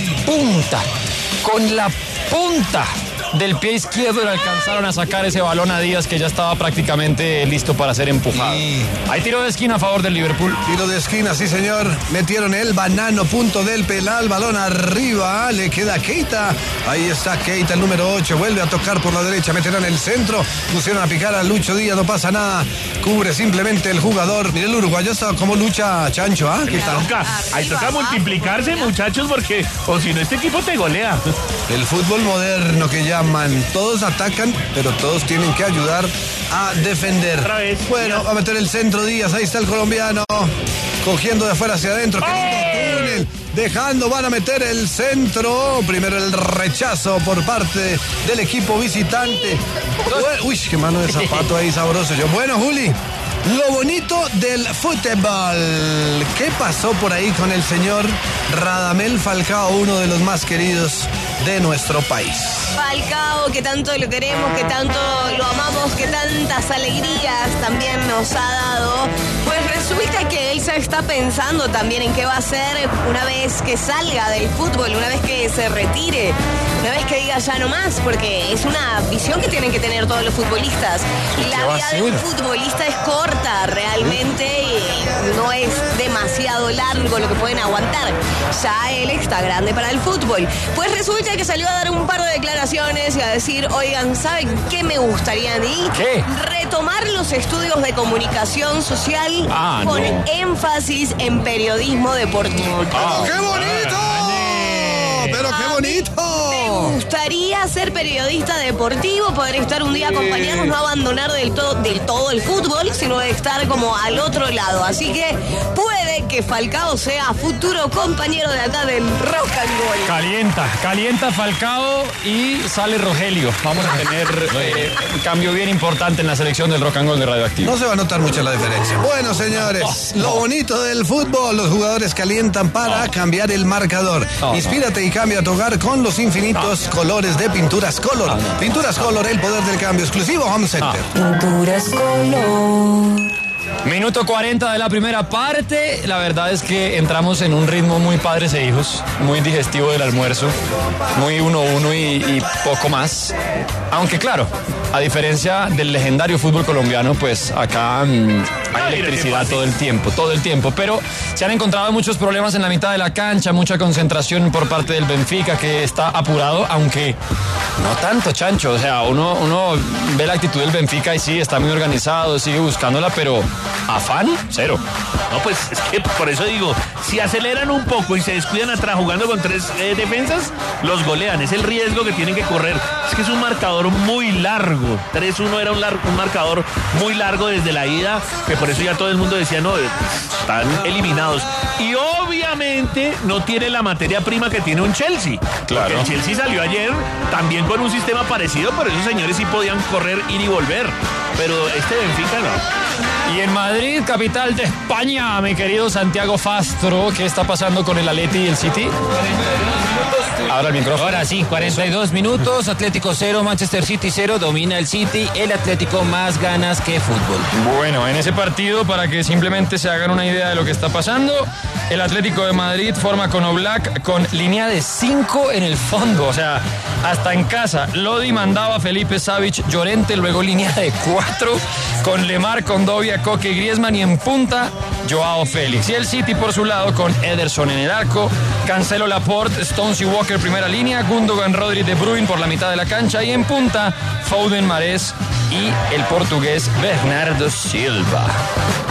[SPEAKER 1] punta del pie izquierdo le alcanzaron a sacar ese balón a Díaz, que ya estaba prácticamente listo para ser empujado. Hay tiro de esquina a favor del Liverpool.
[SPEAKER 2] Tiro de esquina, sí señor. Metieron el banano, punto del penal, balón arriba, le queda Keita. Ahí está Keita, el número 8, vuelve a tocar por la derecha, meterán el centro, pusieron a picar a Lucho Díaz, no pasa nada, cubre simplemente el jugador. Mire, el uruguayo está como lucha Chancho, ¿ah? ¿Qué tal?
[SPEAKER 4] Ahí toca multiplicarse, muchachos, porque o si no este equipo te golea.
[SPEAKER 2] El fútbol moderno que llaman, todos atacan, pero todos tienen que ayudar a defender.
[SPEAKER 4] Otra vez.
[SPEAKER 2] Bueno, va a meter el centro Díaz, ahí está el colombiano, cogiendo de afuera hacia adentro, qué lindo túnel, dejando, van a meter el centro, primero el rechazo por parte del equipo visitante. Uy, qué mano de zapato ahí sabroso. Bueno, Juli, lo bonito del fútbol. ¿Qué pasó por ahí con el señor Radamel Falcao, uno de los más queridos de nuestro país?
[SPEAKER 6] Falcao, que tanto lo queremos, que tanto lo amamos, que tantas alegrías también nos ha dado. Pues resulta que él se está pensando también en qué va a hacer una vez que salga del fútbol, una vez que se retire, una vez que diga ya no más, porque es una visión que tienen que tener todos los futbolistas. La vida de un futbolista es corta realmente y no es demasiado largo lo que pueden aguantar. Ya él está grande para el fútbol. Pues resulta que salió a dar un par de declaraciones y a decir, oigan, ¿saben qué me gustaría a mí?
[SPEAKER 1] ¿Qué?
[SPEAKER 6] Retomar los estudios de comunicación social con énfasis en periodismo deportivo.
[SPEAKER 2] ¡Qué bonito! ¡Pero qué bonito!
[SPEAKER 6] Me gustaría ser periodista deportivo, poder estar un día acompañados, no abandonar del todo el fútbol, sino de estar como al otro lado. Así que puede que Falcao sea futuro compañero de acá del Rock and Roll.
[SPEAKER 1] Calienta Falcao y sale Rogelio. Vamos a tener un cambio bien importante en la selección del Rock and Roll de Radioactivo.
[SPEAKER 2] No se va a notar mucho la diferencia. Bueno, señores, lo bonito del fútbol, los jugadores calientan para cambiar el marcador. Inspírate y cambia tu hogar con los infinitos colores de Pinturas Color. Pinturas Color, el poder del cambio, exclusivo Home Center.
[SPEAKER 10] Pinturas Color.
[SPEAKER 1] Minuto 40 de la primera parte. La verdad es que entramos en un ritmo muy padres e hijos, muy digestivo del almuerzo, muy 1-1 y poco más. Aunque claro, a diferencia del legendario fútbol colombiano, pues acá hay electricidad todo el tiempo. Pero se han encontrado muchos problemas en la mitad de la cancha, mucha concentración por parte del Benfica, que está apurado, aunque no tanto, Chancho. O sea, uno ve la actitud del Benfica y sí, está muy organizado, sigue buscándola, pero afán, cero.
[SPEAKER 4] No, pues es que por eso digo, si aceleran un poco y se descuidan atrás jugando con 3 defensas, los golean. Es el riesgo que tienen que correr. Es que es un marcador muy largo. 3-1 era un marcador muy largo desde la ida, que por eso ya todo el mundo decía, no, están eliminados. Y obviamente no tiene la materia prima que tiene un Chelsea.
[SPEAKER 1] Claro.
[SPEAKER 4] Porque el Chelsea salió ayer también con un sistema parecido, pero esos señores sí podían correr, ir y volver. Pero este Benfica no.
[SPEAKER 1] Y en Madrid, capital de España, mi querido Santiago Fastro, ¿qué está pasando con el Atleti y el City? Ahora el micrófono.
[SPEAKER 5] Ahora sí, 42 minutos, Atlético 0, Manchester City 0, domina el City, el Atlético más ganas que fútbol.
[SPEAKER 1] Bueno, en ese partido, para que simplemente se hagan una idea de lo que está pasando, el Atlético de Madrid forma con Oblak con línea de 5 en el fondo, o sea, hasta en casa. Lodi mandaba a Felipe Savic, Llorente, luego línea de 4 con Lemar, Condovia, Coque, Griezmann y en punta Joao Félix. Y el City por su lado con Ederson en el arco, Cancelo, Laporte, Stones y Walker primera línea, Gundogan, Rodri, De Bruyne por la mitad de la cancha y en punta Foden, Mahrez y el portugués Bernardo Silva.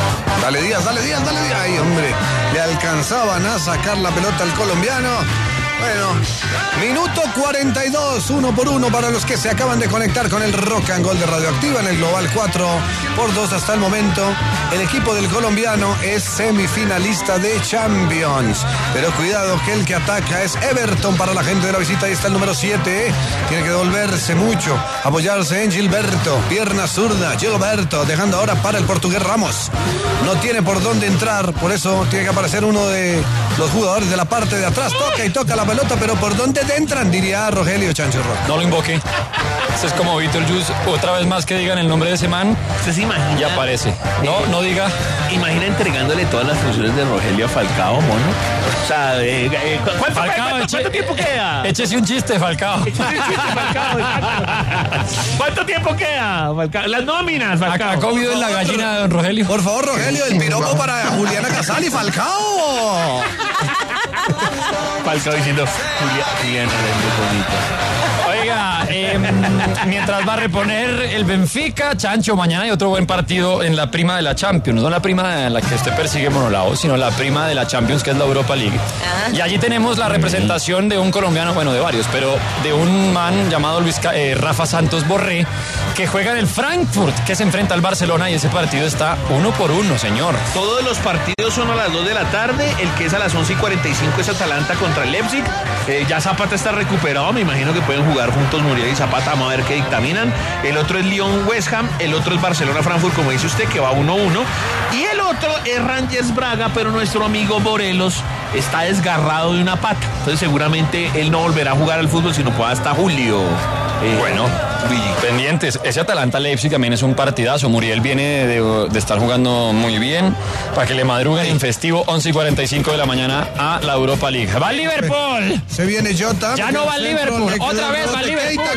[SPEAKER 2] Dale Díaz. Ay, hombre, le alcanzaban a sacar la pelota al colombiano. Bueno, minuto 42, 1-1 para los que se acaban de conectar con el Rock and Gold de Radioactiva en el Global 4-2 hasta el momento. El equipo del colombiano es semifinalista de Champions. Pero cuidado que el que ataca es Everton para la gente de la visita. Ahí está el número 7. Tiene que devolverse mucho, apoyarse en Gilberto. Pierna zurda, Gilberto, dejando ahora para el portugués Ramos. No tiene por dónde entrar, por eso tiene que aparecer uno de los jugadores de la parte de atrás. Toca y toca la pelota, pero ¿por dónde te entran? Diría Rogelio Chanchorro.
[SPEAKER 1] No lo invoque. Este es como Beetlejuice. Otra vez más que digan el nombre de ese man.
[SPEAKER 4] ¿Usted se imagina?
[SPEAKER 1] Y aparece. No diga.
[SPEAKER 4] Imagina entregándole todas las funciones de Rogelio a Falcao, mono. O sea, ¿cuánto tiempo queda?
[SPEAKER 1] Échese un chiste, Falcao.
[SPEAKER 4] ¿Cuánto tiempo queda, Falcao? Las nóminas, Falcao.
[SPEAKER 1] ¿Ha comido en la gallina de don Rogelio?
[SPEAKER 2] Por favor, Rogelio, el piropo para Juliana Casal y Falcao.
[SPEAKER 4] Falcao diciendo, Juliana es muy bonita.
[SPEAKER 1] Oiga, mientras va a reponer el Benfica, Chancho, mañana hay otro buen partido en la prima de la Champions. No la prima de la que usted persigue, Monolao, sino la prima de la Champions, que es la Europa League. Y allí tenemos la representación de un colombiano, bueno, de varios, pero de un man llamado Rafa Santos Borré, que juega en el Frankfurt, que se enfrenta al Barcelona, y ese partido está 1-1, señor.
[SPEAKER 4] Todos los partidos son a las 2 de la tarde. El que es a las 11:45 es Atalanta contra el Leipzig. Ya Zapata está recuperado, me imagino que pueden jugar juntos Muriel y Zapata, vamos a ver qué dictaminan. El otro es Lyon-West Ham, el otro es Barcelona-Frankfurt, como dice usted, que va 1-1. Y el otro es Rangers-Braga, pero nuestro amigo Morelos está desgarrado de una pata. Entonces seguramente él no volverá a jugar al fútbol, sino pueda hasta julio.
[SPEAKER 1] Bueno, pendientes. Ese Atalanta-Leipzig también es un partidazo. Muriel viene de estar jugando muy bien para que le madruguen en festivo 11:45 de la mañana a la Europa League. ¡Va el Liverpool!
[SPEAKER 2] Se viene Jota.
[SPEAKER 1] Ya no va el Liverpool. Otra vez va el Liverpool.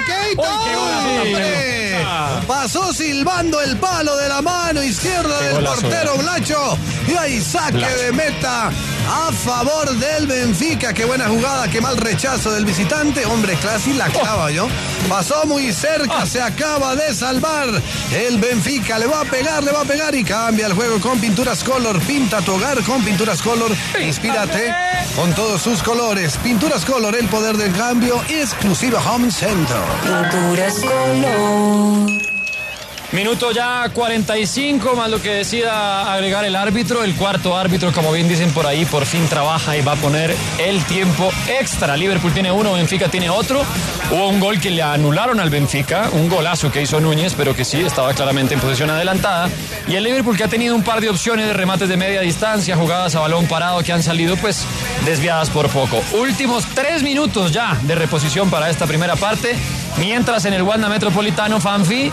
[SPEAKER 2] ¡Keita! Pasó silbando el palo de la mano izquierda del portero Blacho. Y hay saque de meta a favor del Benfica. Qué buena jugada, qué mal rechazo del visitante. Hombre, casi la clava yo. Pasó muy cerca, se acaba de salvar el Benfica. Le va a pegar y cambia el juego con Pinturas Color. Pinta tu hogar con Pinturas Color. Inspírate con todos sus colores. Pinturas Color, el poder del cambio. Exclusiva Home Center.
[SPEAKER 10] Pinturas Color.
[SPEAKER 1] Minuto ya 45, más lo que decida agregar el árbitro. El cuarto árbitro, como bien dicen por ahí, por fin trabaja y va a poner el tiempo extra. Liverpool tiene uno, Benfica tiene otro. Hubo un gol que le anularon al Benfica, un golazo que hizo Núñez, pero que sí estaba claramente en posición adelantada. Y el Liverpool, que ha tenido un par de opciones de remates de media distancia, jugadas a balón parado que han salido pues desviadas por poco. Últimos 3 minutos ya de reposición para esta primera parte. Mientras en el Wanda Metropolitano, Fanfi,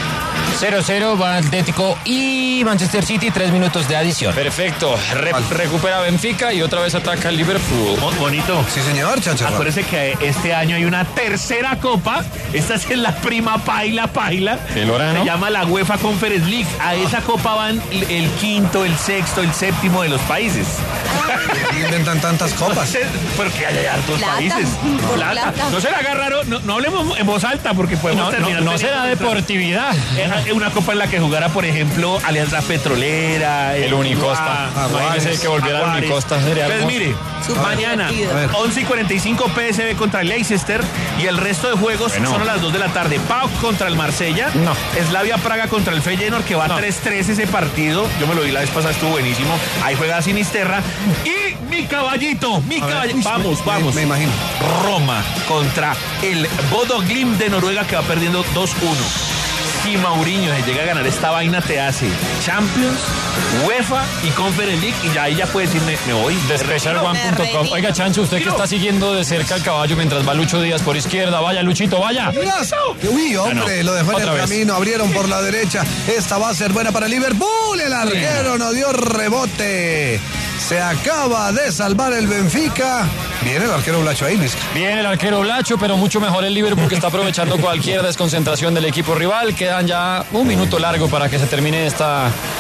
[SPEAKER 5] 0-0 va Atlético y Manchester City, 3 minutos de adición.
[SPEAKER 1] Perfecto. Recupera Benfica y otra vez ataca el Liverpool.
[SPEAKER 4] Bonito.
[SPEAKER 2] Sí, señor, Chanchorro.
[SPEAKER 4] Acuérdese que este año hay una tercera copa. Esta es la prima paila.
[SPEAKER 1] ¿El Orano?
[SPEAKER 4] Se llama la UEFA Conference League. A esa copa van el quinto, el sexto, el séptimo de los países.
[SPEAKER 2] Inventan tantas copas.
[SPEAKER 4] Porque hay hartos países. Plata. No se la agarraron. No hablemos en voz alta porque podemos terminar.
[SPEAKER 1] No será deportividad.
[SPEAKER 4] Una copa en la que jugara, por ejemplo, Alianza Petrolera,
[SPEAKER 1] el Unicosta. Imagínese que volviera al Unicosta.
[SPEAKER 4] Entonces, mire, mañana, 11:45 PSV contra el Leicester y el resto de juegos son a las 2 de la tarde. PAOK contra el Marsella. Slavia Praga contra el Feyenoord, que va 3-3 ese partido. Yo me lo vi la vez pasada, estuvo buenísimo. Ahí juega Sinisterra. Y mi caballito. Vamos.
[SPEAKER 2] Me imagino.
[SPEAKER 4] Roma contra el Bodo Glimt de Noruega, que va perdiendo 2-1. Si Mourinho se llega a ganar esta vaina, te hace Champions, UEFA y Conference League, y ya ahí ya puede decir me voy.
[SPEAKER 1] Despecharone.com. Oiga, Chancho, usted que está siguiendo de cerca el caballo mientras va Lucho Díaz por izquierda. Vaya, Luchito, vaya.
[SPEAKER 2] Uy, hombre, lo dejó en el camino. Abrieron por la derecha. Esta va a ser buena para el Liverpool. El arquero no dio rebote. Se acaba de salvar el Benfica. Viene el arquero Blacho ahí, Luis.
[SPEAKER 1] Viene el arquero Blacho, pero mucho mejor el Liverpool, que está aprovechando cualquier desconcentración del equipo rival. Quedan ya un minuto largo para que se termine esta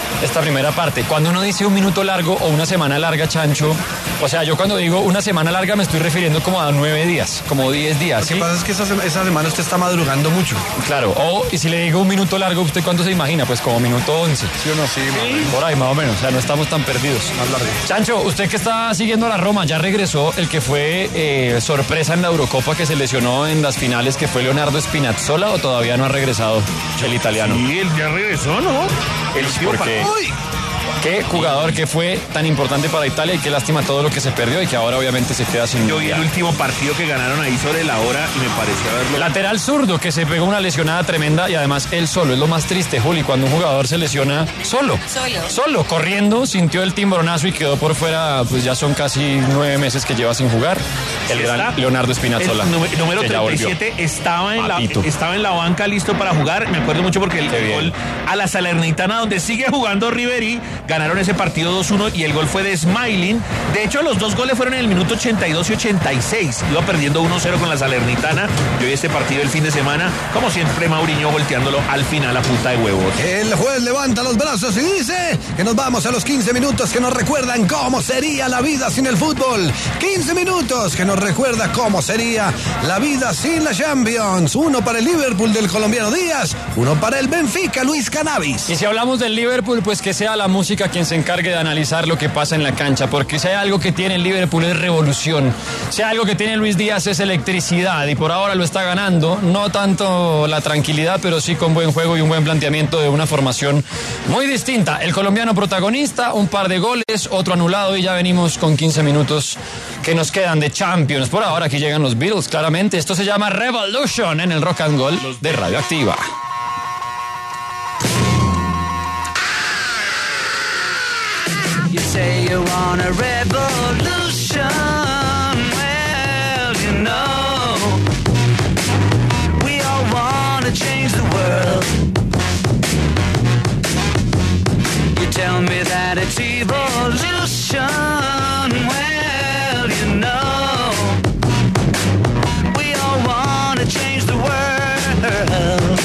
[SPEAKER 1] esta primera parte. Cuando uno dice un minuto largo o una semana larga, Chancho, o sea, yo cuando digo una semana larga me estoy refiriendo como a 9 días, como 10 días.
[SPEAKER 2] Lo que pasa es que esa semana usted está madrugando mucho.
[SPEAKER 1] Claro, y si le digo un minuto largo, ¿usted cuánto se imagina? Pues como minuto 11.
[SPEAKER 2] ¿Sí o no? Sí,
[SPEAKER 1] por ahí más o menos, o sea, no estamos tan perdidos.
[SPEAKER 2] Más largo.
[SPEAKER 1] Chancho, usted que está siguiendo a la Roma, ya regresó el que fue sorpresa en la Eurocopa, que se lesionó en las finales, que fue Leonardo Spinazzola, o todavía no ha regresado el italiano.
[SPEAKER 4] Sí, él ya regresó, ¿no?
[SPEAKER 1] Porque qué jugador que fue tan importante para Italia y qué lástima todo lo que se perdió y que ahora obviamente se queda sin.
[SPEAKER 4] Yo vi el último partido que ganaron ahí sobre la hora y me pareció haberlo.
[SPEAKER 1] Lateral zurdo que se pegó una lesionada tremenda y además él solo, es lo más triste, Juli, cuando un jugador se lesiona solo, corriendo, sintió el timbronazo y quedó por fuera, pues ya son casi 9 meses que lleva sin jugar. El gran Leonardo Spinazzola.
[SPEAKER 4] El número 37 estaba en la banca listo para jugar. Me acuerdo mucho porque el gol a la Salernitana, donde sigue jugando Riveri, ganaron ese partido 2-1 y el gol fue de Smalling. De hecho, los 2 goles fueron en el minuto 82 y 86. Iba perdiendo 1-0 con la Salernitana. Yo vi este partido el fin de semana, como siempre, Mauriño volteándolo al final a punta de huevos.
[SPEAKER 2] El juez levanta los brazos y dice que nos vamos a los 15 minutos que nos recuerdan cómo sería la vida sin el fútbol. 15 minutos que nos recuerda cómo sería la vida sin la Champions. 1 para el Liverpool del colombiano Díaz, 1 para el Benfica, Luis Cannabis.
[SPEAKER 1] Y si hablamos del Liverpool, pues que sea la música quien se encargue de analizar lo que pasa en la cancha, porque si hay algo que tiene el Liverpool es revolución, si hay algo que tiene Luis Díaz es electricidad, y por ahora lo está ganando, no tanto la tranquilidad, pero sí con buen juego y un buen planteamiento de una formación muy distinta. El colombiano protagonista, un par de goles, otro anulado, y ya venimos con 15 minutos que nos quedan de Champions. Por ahora aquí llegan los Beatles, claramente. Esto se llama Revolution en el Rock and Roll de Radioactiva.
[SPEAKER 11] You say you want a revolution, well, you know, we all want to change the world. You tell me that it's evolution, well, you know, we all want to change the world.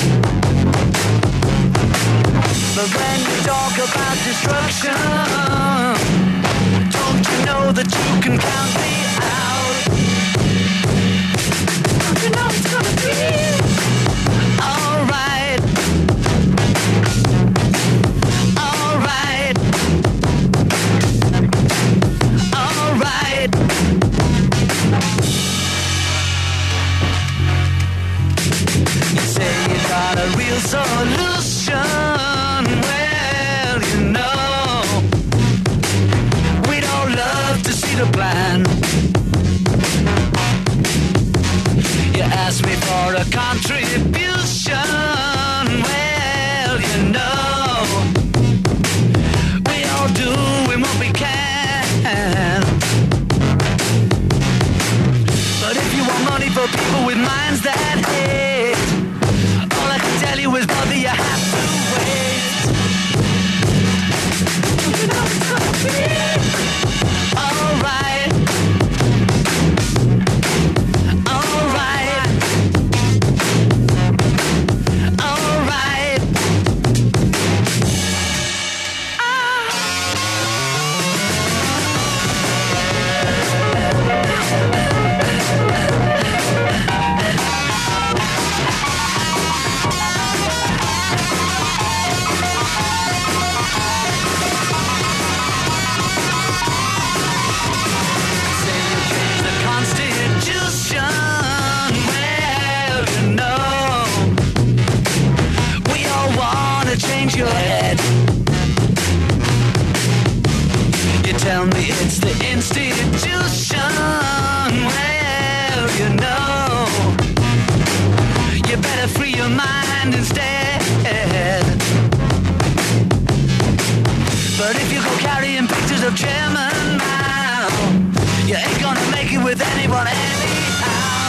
[SPEAKER 11] But when you talk about destruction, don't you know that you can count me out? Don't you know it's gonna be alright? Alright. Alright. You say you got a real solution. The plan. You ask me for a contribution. Well, you know, we all doing what we can. But if you want money for people with minds that hate, all I can tell you is, brother, you have to wait. You know it's gonna be alright. Alright. Alright. Change your head. You tell me it's the institution. Well, you know, you better free your mind instead. But if you go carrying pictures of chairman now, you ain't gonna make it with anyone anyhow.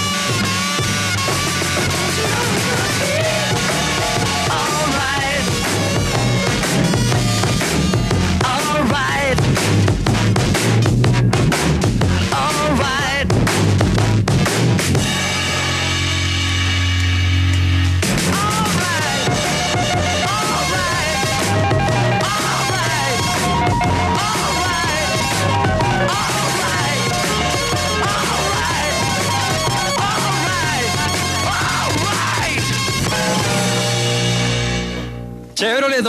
[SPEAKER 11] Alright. Alright. Alright. Alright.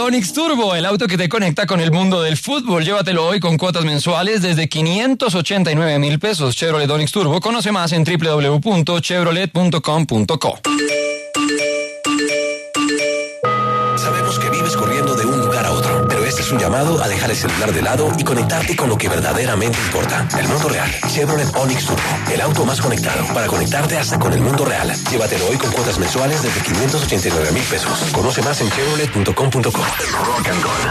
[SPEAKER 1] Chevrolet Onix Turbo, el auto que te conecta con el mundo del fútbol. Llévatelo hoy con cuotas mensuales desde 589,000 pesos. Chevrolet Onix Turbo. Conoce más en www.chevrolet.com.co.
[SPEAKER 7] Sabemos que vives corriendo de un lugar a otro, pero este es un llamado a dejar el celular de lado y conectarte con lo que verdaderamente importa, el mundo real. Chevrolet Onix Turbo, el auto más conectado para conectarte hasta con el mundo real. Llévatelo hoy con cuotas mensuales desde 589,000 pesos. Conoce más en chevrolet.com.co. Rock and Roll.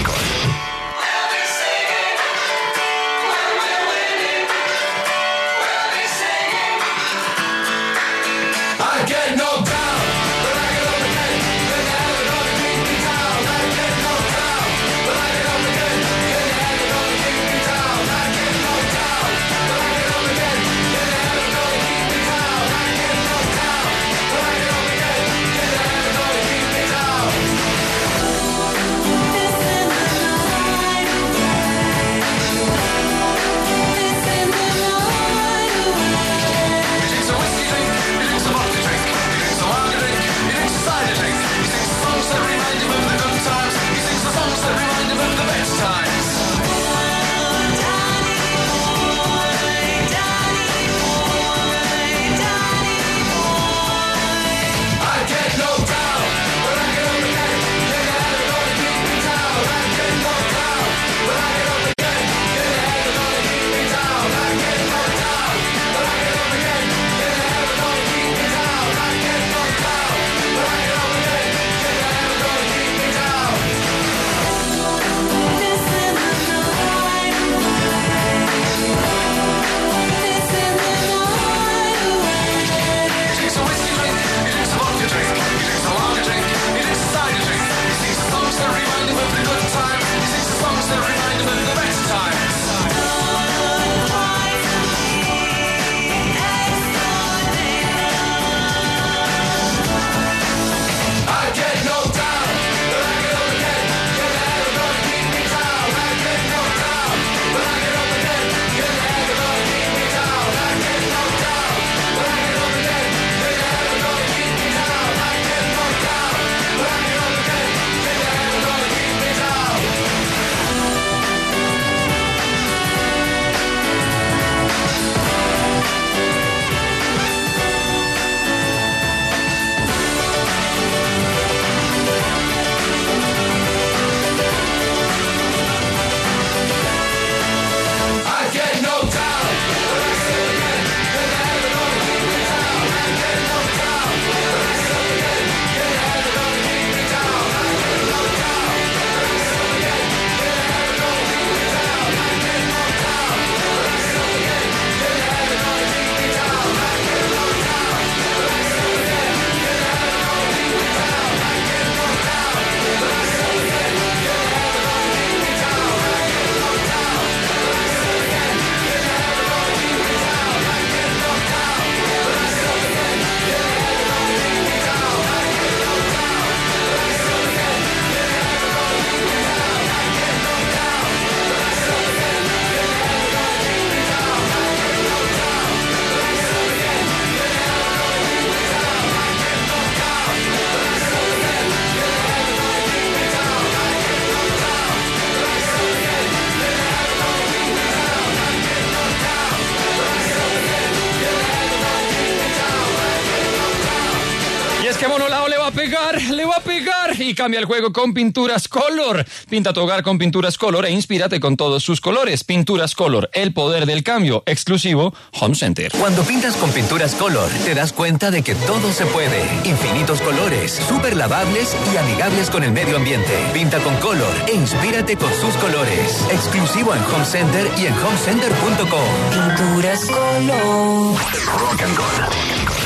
[SPEAKER 1] que Monolao le va a pegar y cambia el juego con Pinturas Color. Pinta tu hogar con Pinturas Color e inspírate con todos sus colores. Pinturas Color, el poder del cambio, exclusivo Home Center.
[SPEAKER 12] Cuando pintas con Pinturas Color, te das cuenta de que todo se puede. Infinitos colores, súper lavables y amigables con el medio ambiente. Pinta con Color e inspírate con sus colores. Exclusivo en Home Center y en homecenter.com.
[SPEAKER 10] Pinturas Color.
[SPEAKER 7] Rock and Roll.